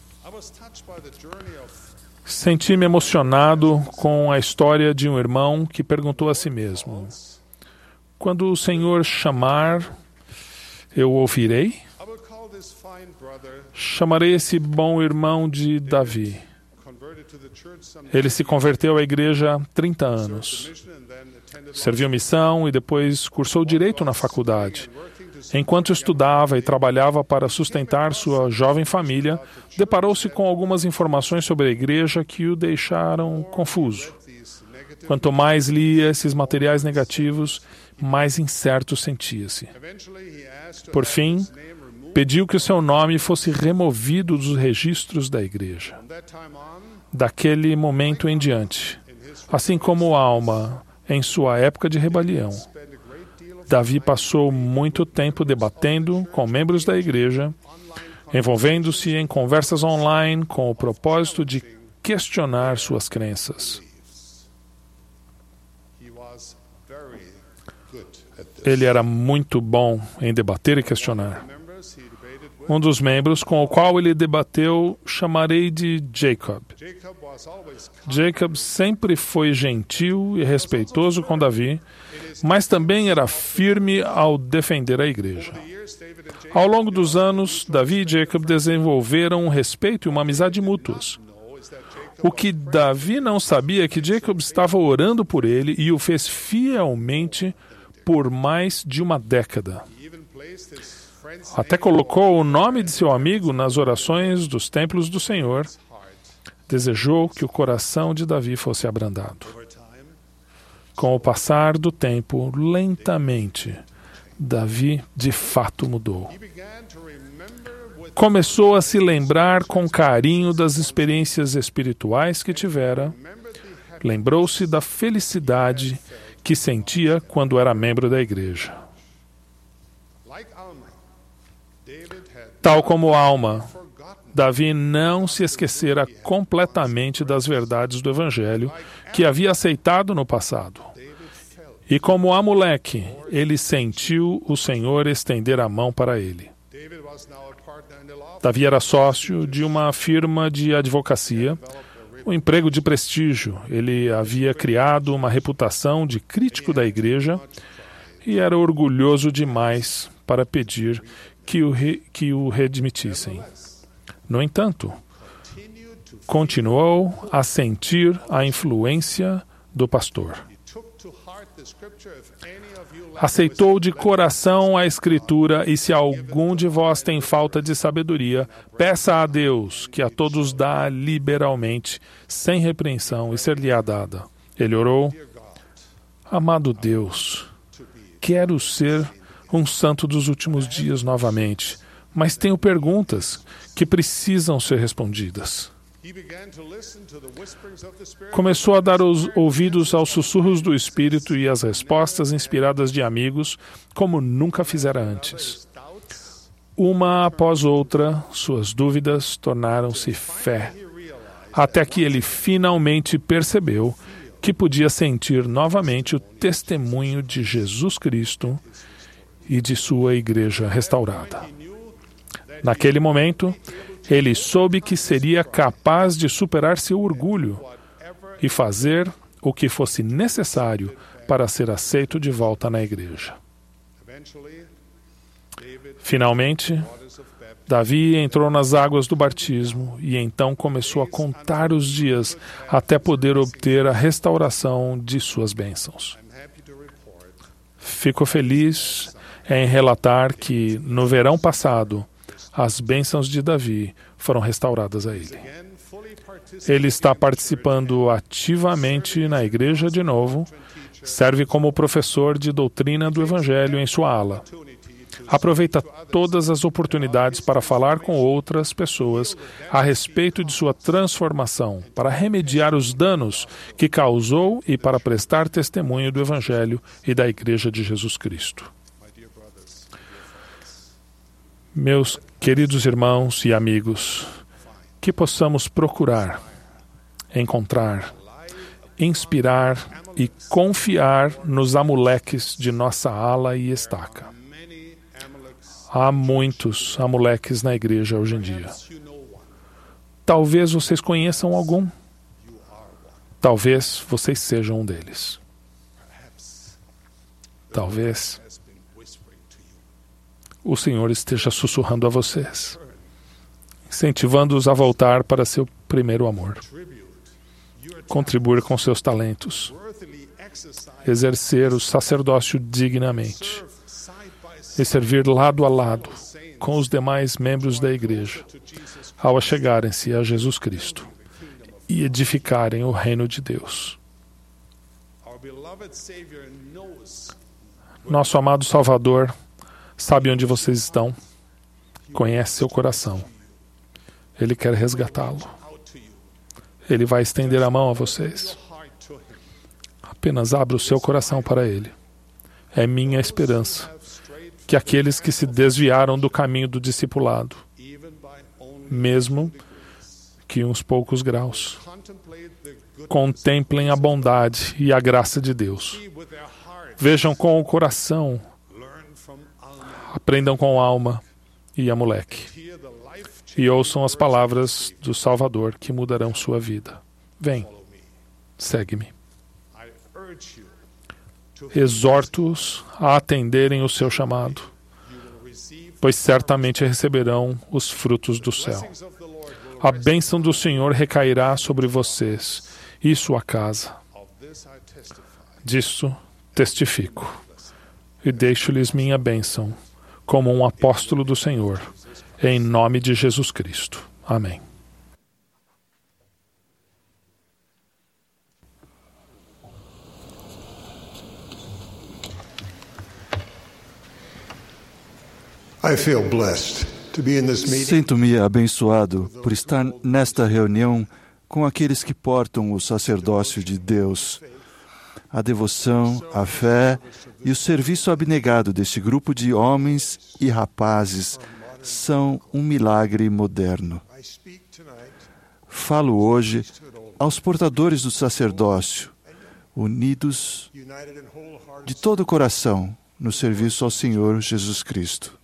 Senti-me emocionado com a história de um irmão que perguntou a si mesmo: quando o Senhor chamar, eu ouvirei? Chamarei esse bom irmão de Davi. Ele se converteu à igreja há 30 anos. Serviu missão e depois cursou direito na faculdade. Enquanto estudava e trabalhava para sustentar sua jovem família, deparou-se com algumas informações sobre a igreja que o deixaram confuso. Quanto mais lia esses materiais negativos, mais incerto sentia-se. Por fim, pediu que o seu nome fosse removido dos registros da igreja. Daquele momento em diante, assim como Alma em sua época de rebelião, Davi passou muito tempo debatendo com membros da igreja, envolvendo-se em conversas online com o propósito de questionar suas crenças. Ele era muito bom em debater e questionar. Um dos membros com o qual ele debateu chamarei de Jacob. Jacob sempre foi gentil e respeitoso com Davi, mas também era firme ao defender a igreja. Ao longo dos anos, Davi e Jacob desenvolveram um respeito e uma amizade mútuos. O que Davi não sabia é que Jacob estava orando por ele e o fez fielmente por mais de uma década. Até colocou o nome de seu amigo nas orações dos templos do Senhor. Desejou que o coração de Davi fosse abrandado. Com o passar do tempo, lentamente, Davi de fato mudou. Começou a se lembrar com carinho das experiências espirituais que tivera. Lembrou-se da felicidade que sentia quando era membro da igreja. Tal como Alma, Davi não se esquecera completamente das verdades do Evangelho que havia aceitado no passado. E como Amaleque, ele sentiu o Senhor estender a mão para ele. Davi era sócio de uma firma de advocacia, um emprego de prestígio. Ele havia criado uma reputação de crítico da igreja e era orgulhoso demais para pedir que o readmitissem. No entanto, continuou a sentir a influência do pastor. Aceitou de coração a Escritura e se algum de vós tem falta de sabedoria, peça a Deus, que a todos dá liberalmente, sem repreensão, e ser-lhe-á dada. Ele orou: amado Deus, quero ser um santo dos últimos dias novamente, mas tenho perguntas que precisam ser respondidas. Começou a dar os ouvidos aos sussurros do Espírito e às respostas inspiradas de amigos, como nunca fizera antes. Uma após outra, suas dúvidas tornaram-se fé, até que ele finalmente percebeu que podia sentir novamente o testemunho de Jesus Cristo e de sua igreja restaurada. Naquele momento, ele soube que seria capaz de superar seu orgulho e fazer o que fosse necessário para ser aceito de volta na igreja. Finalmente, Davi entrou nas águas do batismo e então começou a contar os dias até poder obter a restauração de suas bênçãos. Fico feliz em relatar que, no verão passado, as bênçãos de Davi foram restauradas a ele. Ele está participando ativamente na igreja de novo, serve como professor de doutrina do Evangelho em sua ala. Aproveita todas as oportunidades para falar com outras pessoas a respeito de sua transformação, para remediar os danos que causou e para prestar testemunho do Evangelho e da Igreja de Jesus Cristo. Meus queridos irmãos e amigos, que possamos procurar, encontrar, inspirar e confiar nos amuleques de nossa ala e estaca. Há muitos amuleques na igreja hoje em dia. Talvez vocês conheçam algum. Talvez vocês sejam um deles. Talvez o Senhor esteja sussurrando a vocês, incentivando-os a voltar para seu primeiro amor. Contribuir com seus talentos. Exercer o sacerdócio dignamente. E servir lado a lado com os demais membros da igreja, ao achegarem-se a Jesus Cristo e edificarem o reino de Deus. Nosso amado Salvador sabe onde vocês estão, conhece seu coração. Ele quer resgatá-lo. Ele vai estender a mão a vocês. Apenas abra o seu coração para Ele. É minha esperança que aqueles que se desviaram do caminho do discipulado, mesmo que uns poucos graus, contemplem a bondade e a graça de Deus. Vejam com o coração, aprendam com a alma e Amuleque, e ouçam as palavras do Salvador que mudarão sua vida. Vem, segue-me. Exorto-os a atenderem o seu chamado, pois certamente receberão os frutos do céu. A bênção do Senhor recairá sobre vocês e sua casa. Disso testifico e deixo-lhes minha bênção como um apóstolo do Senhor, em nome de Jesus Cristo. Amém. Sinto-me abençoado por estar nesta reunião com aqueles que portam o sacerdócio de Deus. A devoção, a fé e o serviço abnegado deste grupo de homens e rapazes são um milagre moderno. Falo hoje aos portadores do sacerdócio, unidos de todo o coração no serviço ao Senhor Jesus Cristo.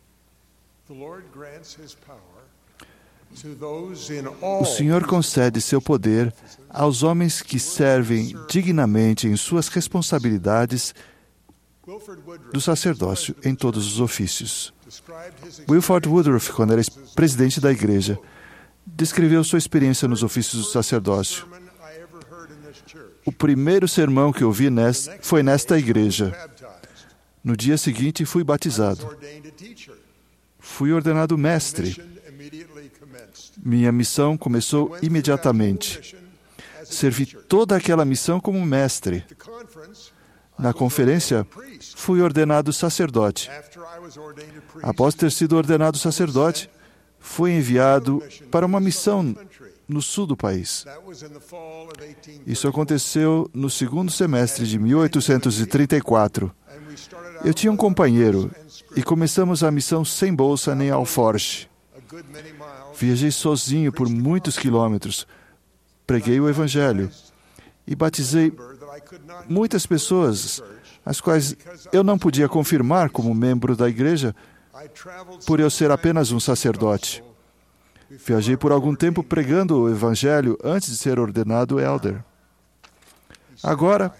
O Senhor concede seu poder aos homens que servem dignamente em suas responsabilidades do sacerdócio em todos os ofícios. Wilford Woodruff, quando era presidente da igreja, descreveu sua experiência nos ofícios do sacerdócio. O primeiro sermão que ouvi foi nesta igreja. No dia seguinte, fui batizado. Fui ordenado mestre. Minha missão começou imediatamente. Servi toda aquela missão como mestre. Na conferência, fui ordenado sacerdote. Após ter sido ordenado sacerdote, fui enviado para uma missão no sul do país. Isso aconteceu no segundo semestre de 1834. Eu tinha um companheiro e começamos a missão sem bolsa nem alforje. Viajei sozinho por muitos quilômetros, preguei o Evangelho e batizei muitas pessoas, as quais eu não podia confirmar como membro da igreja por eu ser apenas um sacerdote. Viajei por algum tempo pregando o Evangelho antes de ser ordenado elder. Agora,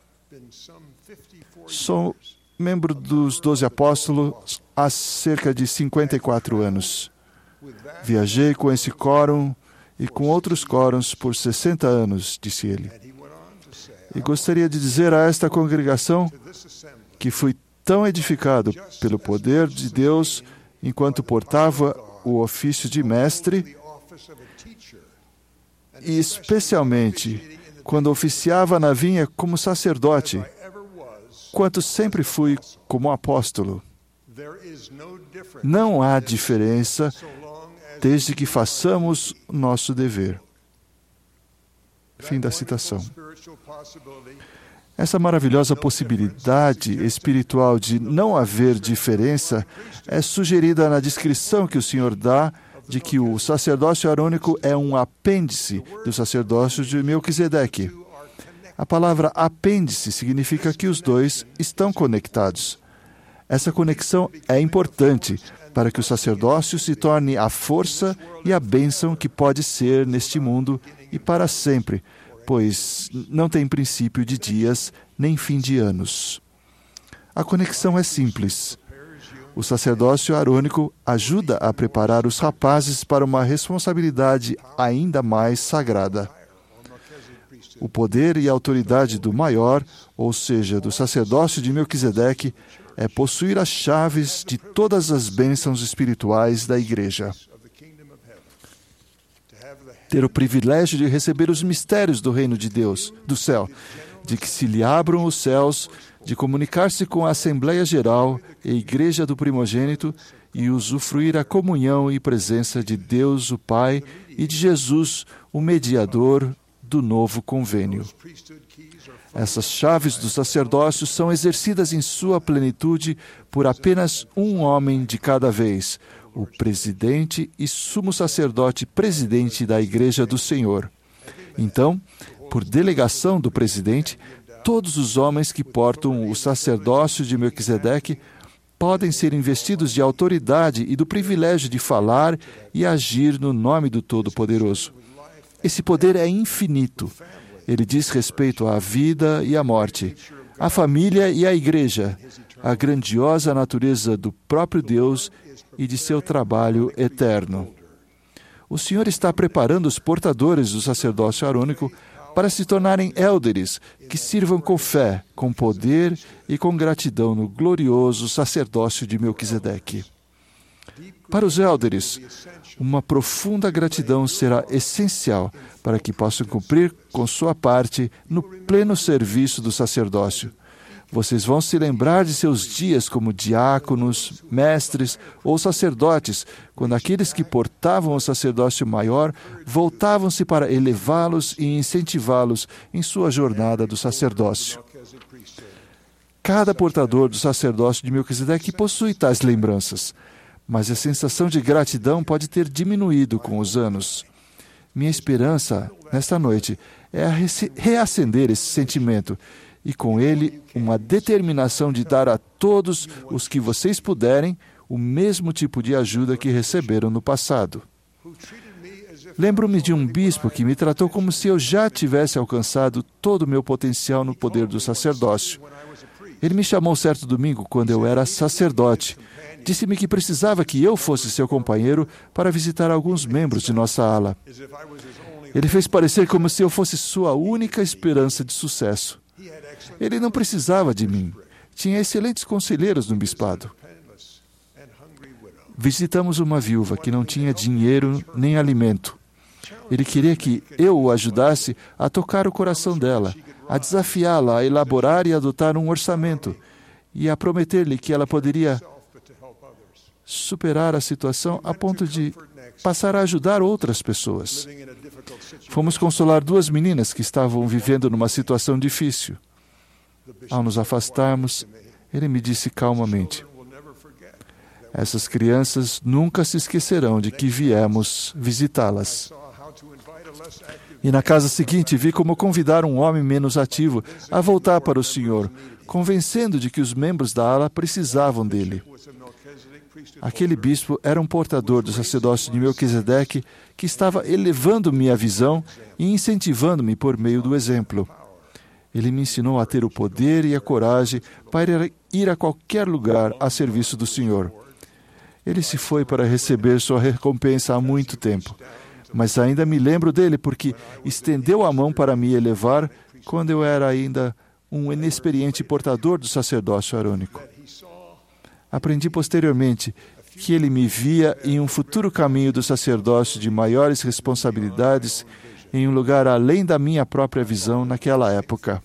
sou membro dos 12 apóstolos há cerca de 54 anos. Viajei com esse quórum e com outros quórums por 60 anos, disse ele. E gostaria de dizer a esta congregação que fui tão edificado pelo poder de Deus enquanto portava o ofício de mestre e especialmente quando oficiava na vinha como sacerdote, quanto sempre fui como apóstolo. Não há diferença desde que façamos nosso dever. Fim da citação. Essa maravilhosa possibilidade espiritual de não haver diferença é sugerida na descrição que o Senhor dá de que o sacerdócio arônico é um apêndice do sacerdócio de Melquisedeque. A palavra apêndice significa que os dois estão conectados. Essa conexão é importante para que o sacerdócio se torne a força e a bênção que pode ser neste mundo e para sempre, pois não tem princípio de dias nem fim de anos. A conexão é simples. O sacerdócio arônico ajuda a preparar os rapazes para uma responsabilidade ainda mais sagrada. O poder e a autoridade do maior, ou seja, do sacerdócio de Melquisedeque, é possuir as chaves de todas as bênçãos espirituais da igreja. Ter o privilégio de receber os mistérios do reino de Deus, do céu, de que se lhe abram os céus, de comunicar-se com a Assembleia Geral e Igreja do Primogênito e usufruir a comunhão e presença de Deus, o Pai, e de Jesus, o mediador do novo convênio. Essas chaves do sacerdócio são exercidas em sua plenitude por apenas um homem de cada vez, o presidente e sumo sacerdote presidente da Igreja do Senhor. Então, por delegação do presidente, todos os homens que portam o sacerdócio de Melquisedeque podem ser investidos de autoridade e do privilégio de falar e agir no nome do Todo-Poderoso. Esse poder é infinito. Ele diz respeito à vida e à morte, à família e à igreja, à grandiosa natureza do próprio Deus e de seu trabalho eterno. O Senhor está preparando os portadores do sacerdócio arônico para se tornarem élderes que sirvam com fé, com poder e com gratidão no glorioso sacerdócio de Melquisedeque. Para os élderes, uma profunda gratidão será essencial para que possam cumprir com sua parte no pleno serviço do sacerdócio. Vocês vão se lembrar de seus dias como diáconos, mestres ou sacerdotes, quando aqueles que portavam o sacerdócio maior voltavam-se para elevá-los e incentivá-los em sua jornada do sacerdócio. Cada portador do sacerdócio de Melquisedeque possui tais lembranças, mas a sensação de gratidão pode ter diminuído com os anos. Minha esperança, nesta noite, é reacender esse sentimento e, com ele, uma determinação de dar a todos os que vocês puderem o mesmo tipo de ajuda que receberam no passado. Lembro-me de um bispo que me tratou como se eu já tivesse alcançado todo o meu potencial no poder do sacerdócio. Ele me chamou certo domingo, quando eu era sacerdote. Disse-me que precisava que eu fosse seu companheiro para visitar alguns membros de nossa ala. Ele fez parecer como se eu fosse sua única esperança de sucesso. Ele não precisava de mim. Tinha excelentes conselheiros no bispado. Visitamos uma viúva que não tinha dinheiro nem alimento. Ele queria que eu o ajudasse a tocar o coração dela, a desafiá-la a elaborar e adotar um orçamento e a prometer-lhe que ela poderia superar a situação a ponto de passar a ajudar outras pessoas. Fomos consolar 2 meninas que estavam vivendo numa situação difícil. Ao nos afastarmos, ele me disse calmamente: essas crianças nunca se esquecerão de que viemos visitá-las. E na casa seguinte vi como convidar um homem menos ativo a voltar para o Senhor, convencendo de que os membros da ala precisavam dele. Aquele bispo era um portador do sacerdócio de Melquisedeque que estava elevando minha visão e incentivando-me por meio do exemplo. Ele me ensinou a ter o poder e a coragem para ir a qualquer lugar a serviço do Senhor. Ele se foi para receber sua recompensa há muito tempo, mas ainda me lembro dele porque estendeu a mão para me elevar quando eu era ainda um inexperiente portador do sacerdócio arônico. Aprendi posteriormente que ele me via em um futuro caminho do sacerdócio de maiores responsabilidades em um lugar além da minha própria visão naquela época.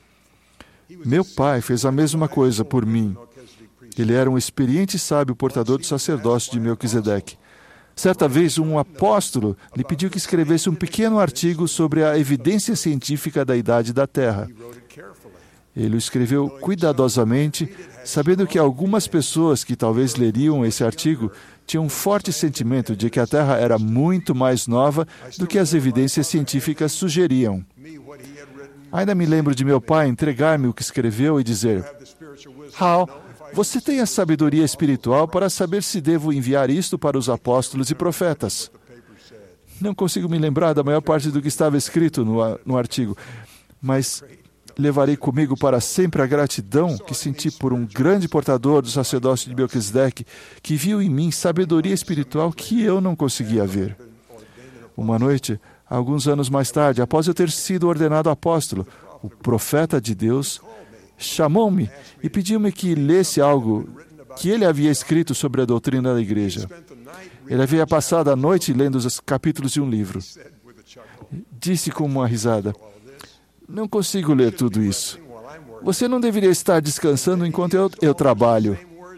Meu pai fez a mesma coisa por mim. Ele era um experiente e sábio portador do sacerdócio de Melquisedeque. Certa vez, um apóstolo lhe pediu que escrevesse um pequeno artigo sobre a evidência científica da idade da Terra. Ele o escreveu cuidadosamente, sabendo que algumas pessoas que talvez leriam esse artigo tinham um forte sentimento de que a Terra era muito mais nova do que as evidências científicas sugeriam. Ainda me lembro de meu pai entregar-me o que escreveu e dizer: Hal, você tem a sabedoria espiritual para saber se devo enviar isto para os apóstolos e profetas. Não consigo me lembrar da maior parte do que estava escrito no artigo, mas levarei comigo para sempre a gratidão que senti por um grande portador do sacerdócio de Melquisedeque que viu em mim sabedoria espiritual que eu não conseguia ver. Uma noite, alguns anos mais tarde, após eu ter sido ordenado apóstolo, o profeta de Deus chamou-me e pediu-me que lesse algo que ele havia escrito sobre a doutrina da igreja. Ele havia passado a noite lendo os capítulos de um livro. Disse com uma risada: não consigo ler tudo isso. Você não deveria estar descansando enquanto eu trabalho.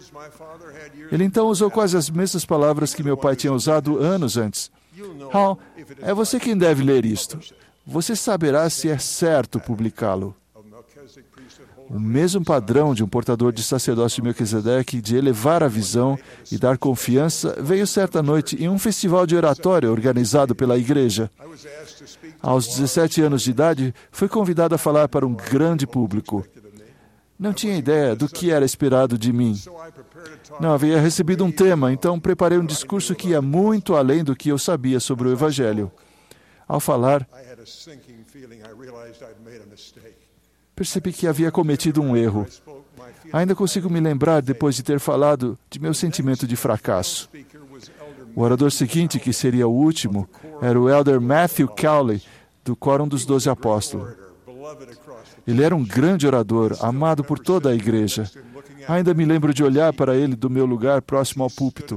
Ele então usou quase as mesmas palavras que meu pai tinha usado anos antes. Hal, é você quem deve ler isto. Você saberá se é certo publicá-lo. O mesmo padrão de um portador de sacerdócio de Melquisedeque de elevar a visão e dar confiança veio certa noite em um festival de oratória organizado pela igreja. Aos 17 anos de idade, fui convidado a falar para um grande público. Não tinha ideia do que era esperado de mim. Não havia recebido um tema, então preparei um discurso que ia muito além do que eu sabia sobre o Evangelho. Ao falar, percebi que havia cometido um erro. Ainda consigo me lembrar, depois de ter falado, de meu sentimento de fracasso. O orador seguinte, que seria o último, era o elder Matthew Cowley, do Quórum dos 12 Apóstolos. Ele era um grande orador, amado por toda a igreja. Ainda me lembro de olhar para ele do meu lugar próximo ao púlpito.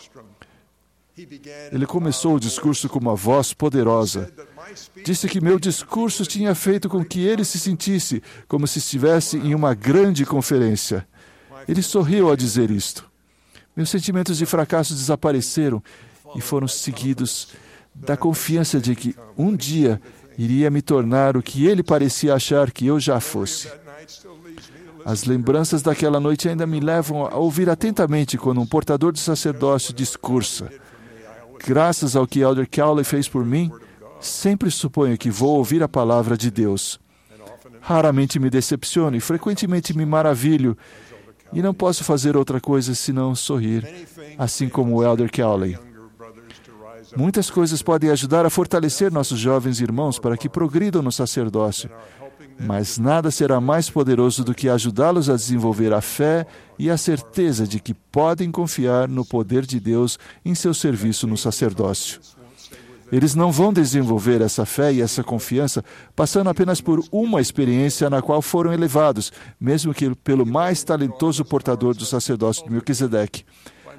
Ele começou o discurso com uma voz poderosa. Disse que meu discurso tinha feito com que ele se sentisse como se estivesse em uma grande conferência. Ele sorriu ao dizer isto. Meus sentimentos de fracasso desapareceram e foram seguidos da confiança de que um dia iria me tornar o que ele parecia achar que eu já fosse. As lembranças daquela noite ainda me levam a ouvir atentamente quando um portador de sacerdócio discursa. Graças ao que Elder Cowley fez por mim, sempre suponho que vou ouvir a palavra de Deus. Raramente me decepciono e frequentemente me maravilho, e não posso fazer outra coisa senão sorrir, assim como o Elder Cowley. Muitas coisas podem ajudar a fortalecer nossos jovens irmãos para que progridam no sacerdócio, mas nada será mais poderoso do que ajudá-los a desenvolver a fé e a certeza de que podem confiar no poder de Deus em seu serviço no sacerdócio. Eles não vão desenvolver essa fé e essa confiança passando apenas por uma experiência na qual foram elevados, mesmo que pelo mais talentoso portador do sacerdócio de Melquisedeque.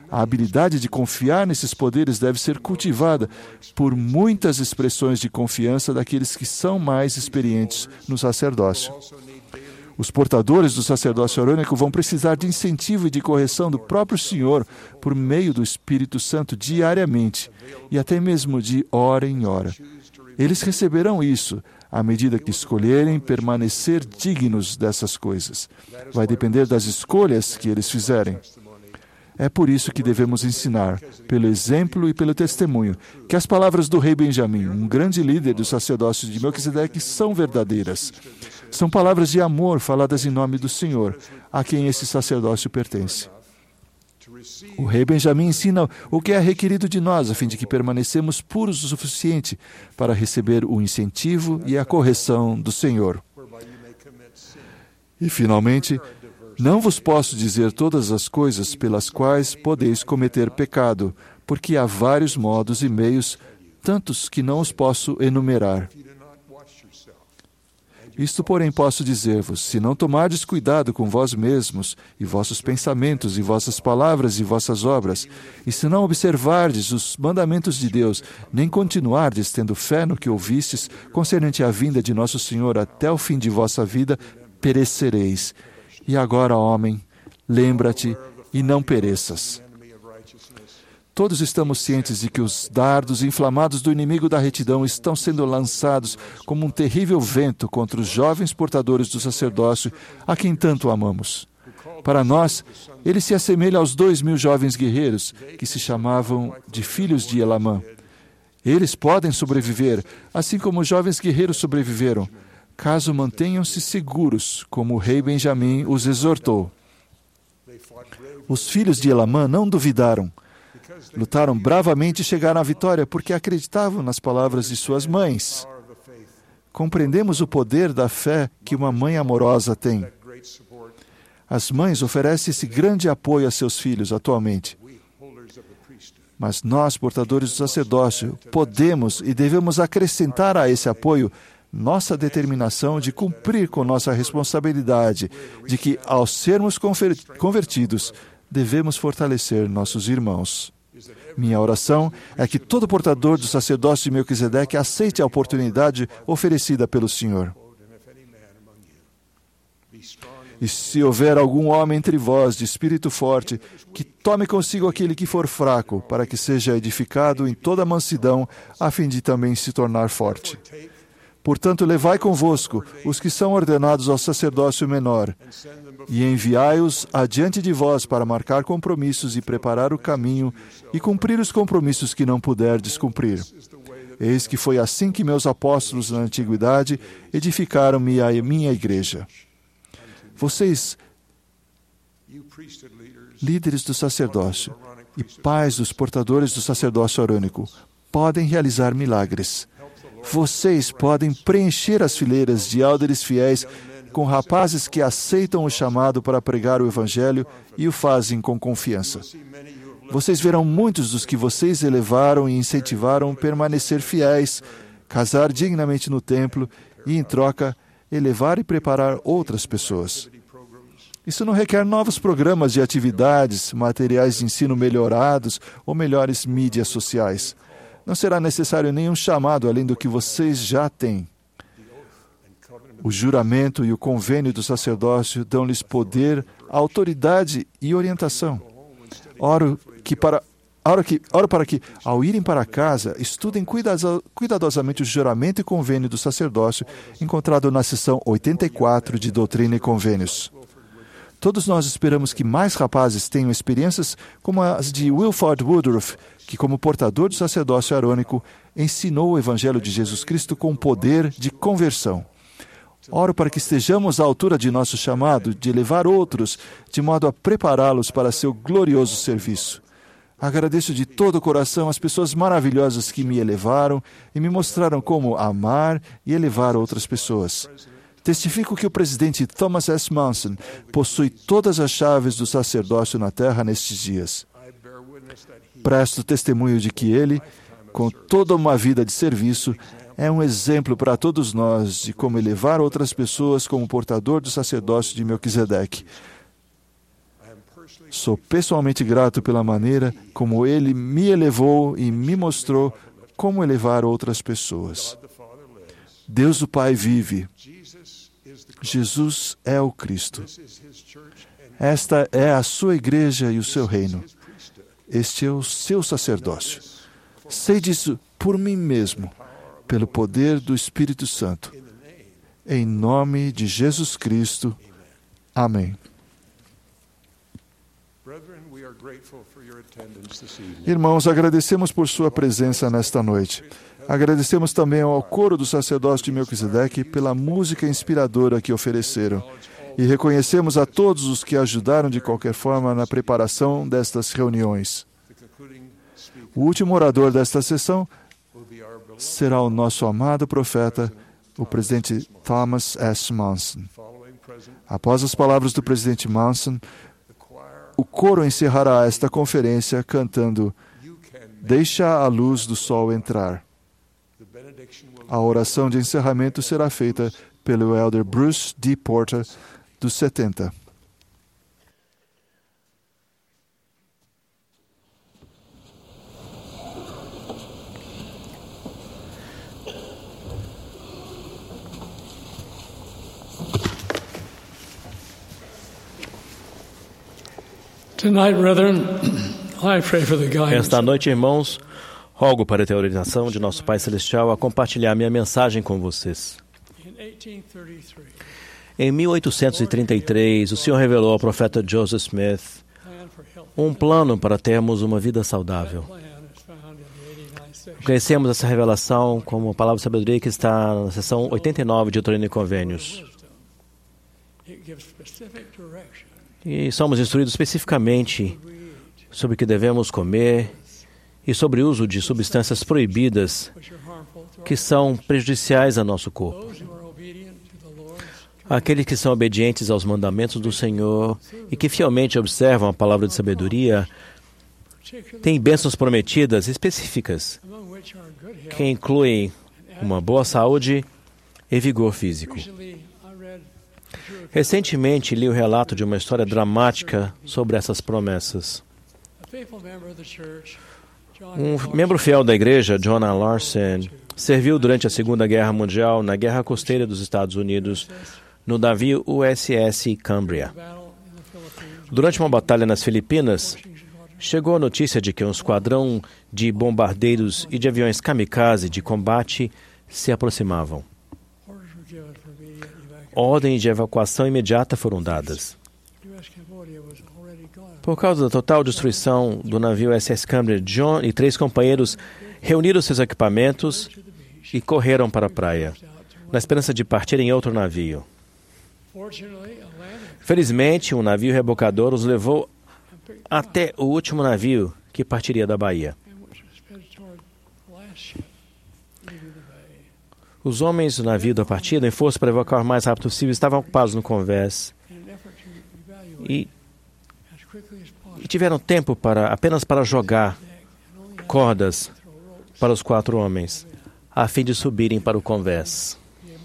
A habilidade de confiar nesses poderes deve ser cultivada por muitas expressões de confiança daqueles que são mais experientes no sacerdócio. Os portadores do sacerdócio arônico vão precisar de incentivo e de correção do próprio Senhor por meio do Espírito Santo diariamente e até mesmo de hora em hora. Eles receberão isso à medida que escolherem permanecer dignos dessas coisas. Vai depender das escolhas que eles fizerem. É por isso que devemos ensinar, pelo exemplo e pelo testemunho, que as palavras do rei Benjamim, um grande líder do sacerdócio de Melquisedeque, são verdadeiras. São palavras de amor faladas em nome do Senhor, a quem esse sacerdócio pertence. O rei Benjamim ensina o que é requerido de nós, a fim de que permanecemos puros o suficiente para receber o incentivo e a correção do Senhor. E, finalmente, não vos posso dizer todas as coisas pelas quais podeis cometer pecado, porque há vários modos e meios, tantos que não os posso enumerar. Isto, porém, posso dizer-vos, se não tomardes cuidado com vós mesmos, e vossos pensamentos, e vossas palavras, e vossas obras, e se não observardes os mandamentos de Deus, nem continuardes tendo fé no que ouvistes, concernente à vinda de nosso Senhor até o fim de vossa vida, perecereis. E agora, homem, lembra-te e não pereças. Todos estamos cientes de que os dardos inflamados do inimigo da retidão estão sendo lançados como um terrível vento contra os jovens portadores do sacerdócio a quem tanto amamos. Para nós, ele se assemelha aos 2.000 jovens guerreiros que se chamavam de filhos de Elamã. Eles podem sobreviver, assim como os jovens guerreiros sobreviveram, caso mantenham-se seguros, como o rei Benjamim os exortou. Os filhos de Elamã não duvidaram. Lutaram bravamente e chegaram à vitória porque acreditavam nas palavras de suas mães. Compreendemos o poder da fé que uma mãe amorosa tem. As mães oferecem esse grande apoio a seus filhos atualmente. Mas nós, portadores do sacerdócio, podemos e devemos acrescentar a esse apoio nossa determinação de cumprir com nossa responsabilidade, de que, ao sermos convertidos, devemos fortalecer nossos irmãos. Minha oração é que todo portador do sacerdócio de Melquisedeque aceite a oportunidade oferecida pelo Senhor. E se houver algum homem entre vós de espírito forte, que tome consigo aquele que for fraco, para que seja edificado em toda mansidão, a fim de também se tornar forte. Portanto, levai convosco os que são ordenados ao sacerdócio menor, e enviai-os adiante de vós para marcar compromissos e preparar o caminho e cumprir os compromissos que não puderdes cumprir. Eis que foi assim que meus apóstolos na antiguidade edificaram-me a minha igreja. Vocês, líderes do sacerdócio e pais dos portadores do sacerdócio arônico, podem realizar milagres. Vocês podem preencher as fileiras de élderes fiéis com rapazes que aceitam o chamado para pregar o Evangelho e o fazem com confiança. Vocês verão muitos dos que vocês elevaram e incentivaram permanecer fiéis, casar dignamente no templo e, em troca, elevar e preparar outras pessoas. Isso não requer novos programas de atividades, materiais de ensino melhorados ou melhores mídias sociais. Não será necessário nenhum chamado além do que vocês já têm. O juramento e o convênio do sacerdócio dão-lhes poder, autoridade e orientação. Oro para que, ao irem para casa, estudem cuidadosamente o juramento e convênio do sacerdócio, encontrado na seção 84 de Doutrina e Convênios. Todos nós esperamos que mais rapazes tenham experiências como as de Wilford Woodruff, que, como portador do sacerdócio arônico, ensinou o Evangelho de Jesus Cristo com poder de conversão. Oro para que estejamos à altura de nosso chamado de elevar outros, de modo a prepará-los para seu glorioso serviço. Agradeço de todo o coração as pessoas maravilhosas que me elevaram e me mostraram como amar e elevar outras pessoas. Testifico que o presidente Thomas S. Monson possui todas as chaves do sacerdócio na terra nestes dias. Presto testemunho de que ele, com toda uma vida de serviço, é um exemplo para todos nós de como elevar outras pessoas como portador do sacerdócio de Melquisedeque. Sou pessoalmente grato pela maneira como Ele me elevou e me mostrou como elevar outras pessoas. Deus o Pai vive. Jesus é o Cristo. Esta é a sua igreja e o seu reino. Este é o seu sacerdócio. Sei disso por mim mesmo, pelo poder do Espírito Santo. Em nome de Jesus Cristo. Amém. Irmãos, agradecemos por sua presença nesta noite. Agradecemos também ao coro do sacerdócio de Melquisedeque pela música inspiradora que ofereceram. E reconhecemos a todos os que ajudaram de qualquer forma na preparação destas reuniões. O último orador desta sessão será o nosso amado profeta, o presidente Thomas S. Monson. Após as palavras do presidente Monson, o coro encerrará esta conferência cantando Deixa a luz do sol entrar. A oração de encerramento será feita pelo elder Bruce D. Porter, dos 70. Esta noite, irmãos, rogo para a orientação de nosso Pai Celestial a compartilhar minha mensagem com vocês. Em 1833, o Senhor revelou ao profeta Joseph Smith um plano para termos uma vida saudável. Conhecemos essa revelação como a palavra de sabedoria que está na seção 89 de Doutrina e Convênios. E somos instruídos especificamente sobre o que devemos comer e sobre o uso de substâncias proibidas que são prejudiciais a nosso corpo. Aqueles que são obedientes aos mandamentos do Senhor e que fielmente observam a palavra de sabedoria têm bênçãos prometidas específicas que incluem uma boa saúde e vigor físico. Recentemente li o relato de uma história dramática sobre essas promessas. Um membro fiel da igreja, John A. Larson, serviu durante a Segunda Guerra Mundial na Guerra Costeira dos Estados Unidos no navio USS Cambria. Durante uma batalha nas Filipinas, chegou a notícia de que um esquadrão de bombardeiros e de aviões kamikaze de combate se aproximavam. Ordens de evacuação imediata foram dadas. Por causa da total destruição do navio USS Cambria, John e 3 companheiros reuniram seus equipamentos e correram para a praia, na esperança de partir em outro navio. Felizmente, um navio rebocador os levou até o último navio que partiria da baía. Os homens do navio da partida, em força para evacuar o mais rápido possível, estavam ocupados no convés e tiveram tempo apenas para jogar cordas para os 4 homens, a fim de subirem para o convés.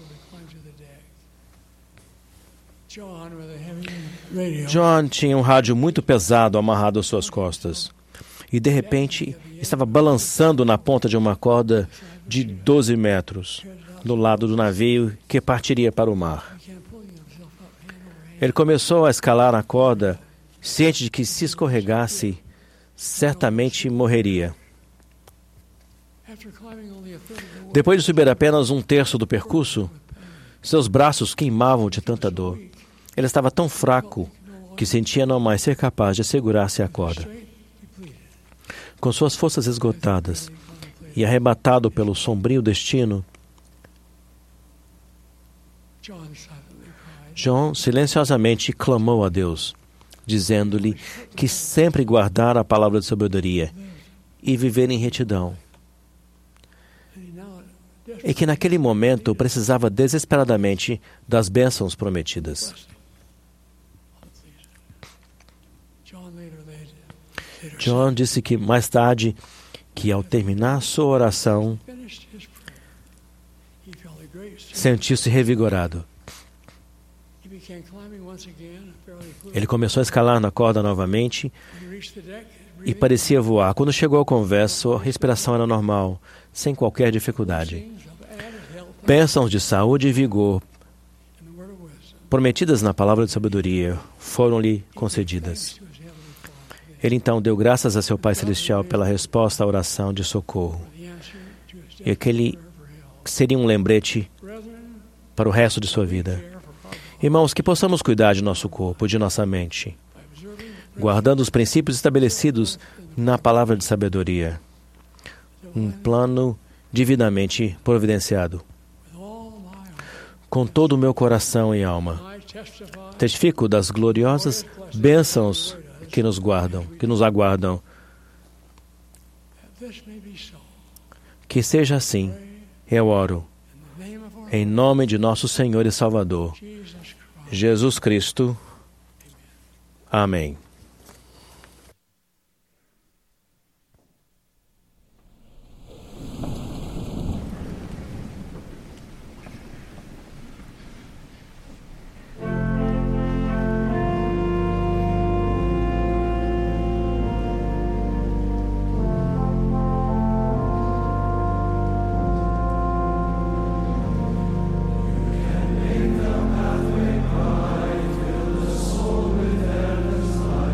John tinha um rádio muito pesado amarrado às suas costas e, de repente, estava balançando na ponta de uma corda de 12 metros do lado do navio que partiria para o mar. Ele começou a escalar a corda, ciente de que se escorregasse, certamente morreria. Depois de subir apenas 1/3 do percurso, seus braços queimavam de tanta dor. Ele estava tão fraco que sentia não mais ser capaz de segurar-se à corda. Com suas forças esgotadas e arrebatado pelo sombrio destino, John silenciosamente clamou a Deus, dizendo-lhe que sempre guardara a palavra de sabedoria e viver em retidão. E que naquele momento precisava desesperadamente das bênçãos prometidas. John disse que mais tarde, que ao terminar sua oração, sentiu-se revigorado Ele começou a escalar na corda novamente e parecia voar. Quando chegou ao convés, a respiração era normal, sem qualquer dificuldade. Bênçãos de saúde e vigor, prometidas na palavra de sabedoria, foram-lhe concedidas. Ele então deu graças a seu Pai Celestial pela resposta à oração de socorro. E aquele seria um lembrete para o resto de sua vida. Irmãos, que possamos cuidar de nosso corpo, de nossa mente, guardando os princípios estabelecidos na palavra de sabedoria. Um plano divinamente providenciado. Com todo o meu coração e alma, testifico das gloriosas bênçãos que nos guardam, que nos aguardam. Que seja assim, eu oro, em nome de nosso Senhor e Salvador, Jesus Cristo. Amém. Make the pathway bright, fill the soul with endless light.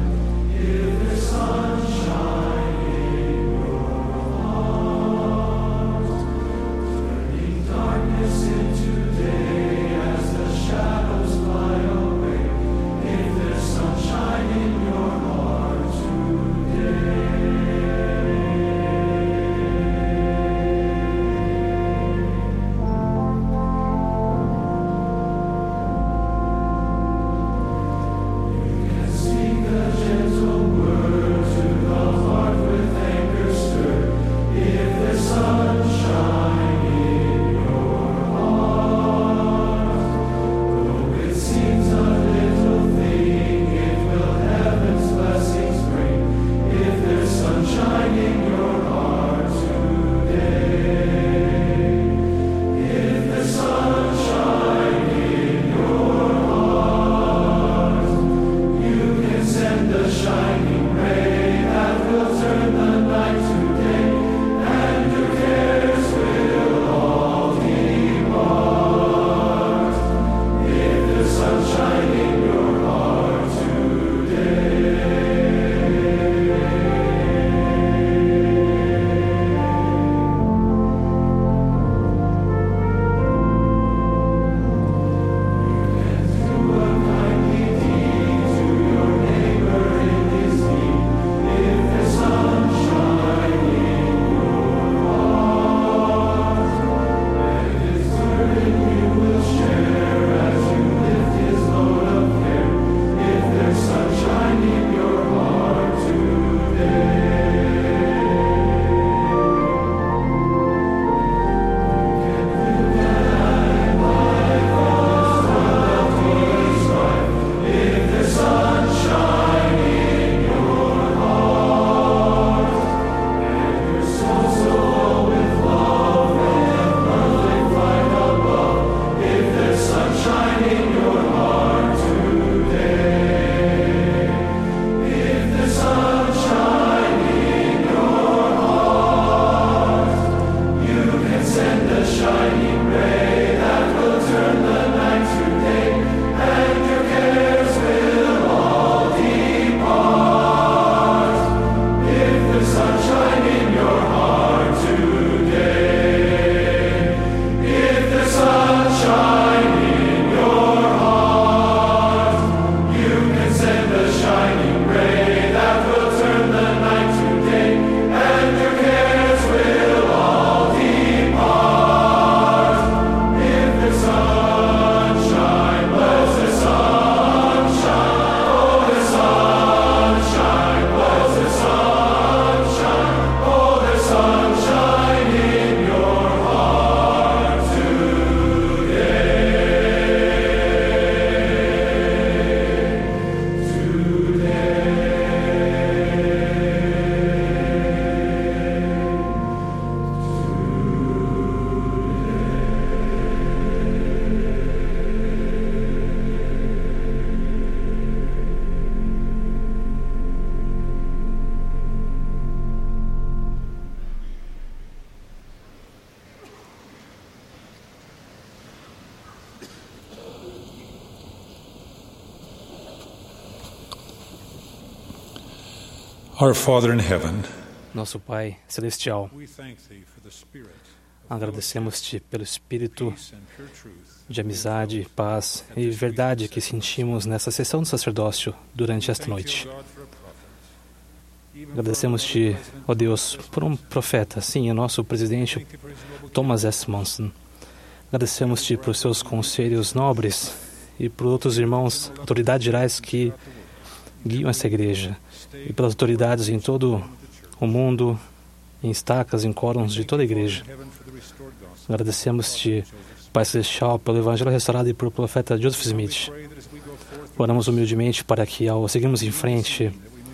Our Father in heaven, Nosso Pai Celestial, agradecemos-te pelo espírito de amizade, paz e verdade que sentimos nessa sessão do sacerdócio durante esta noite. Agradecemos-te, ó Deus, por um profeta, sim, o nosso presidente Thomas S. Monson. Agradecemos-te por seus conselhos nobres e por outros irmãos, autoridades gerais que guiam essa igreja, e pelas autoridades em todo o mundo, em estacas, em quórums de toda a igreja. Agradecemos-te, Pai Celestial, pelo Evangelho restaurado e pelo profeta Joseph Smith. Oramos humildemente para que, ao seguirmos em frente,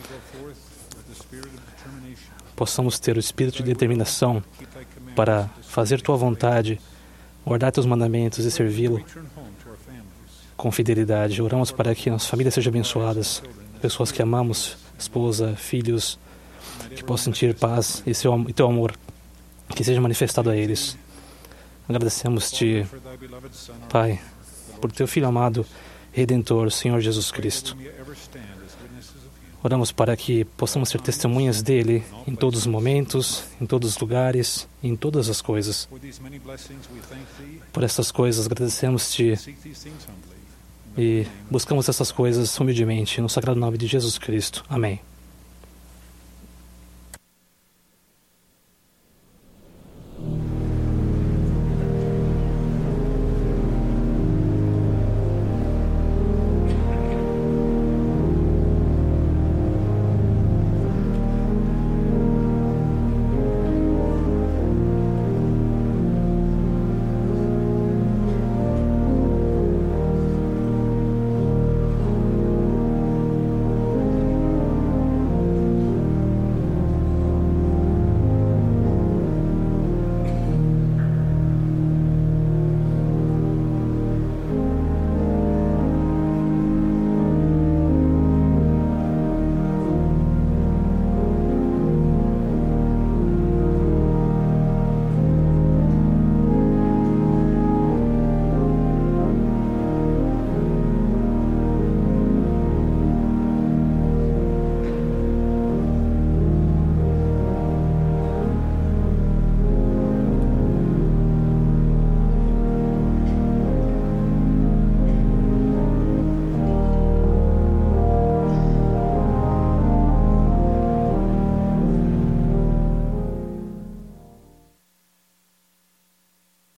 possamos ter o espírito de determinação para fazer Tua vontade, guardar Teus mandamentos e servi-lo com fidelidade. Oramos para que nossa família seja abençoadas, pessoas que amamos, esposa, filhos, que possam sentir paz e Teu amor, que seja manifestado a eles. Agradecemos-te, Pai, por Teu Filho amado, Redentor, Senhor Jesus Cristo. Oramos para que possamos ser testemunhas dele em todos os momentos, em todos os lugares, em todas as coisas. Por essas coisas, agradecemos-te e buscamos essas coisas humildemente no sagrado nome de Jesus Cristo. Amém.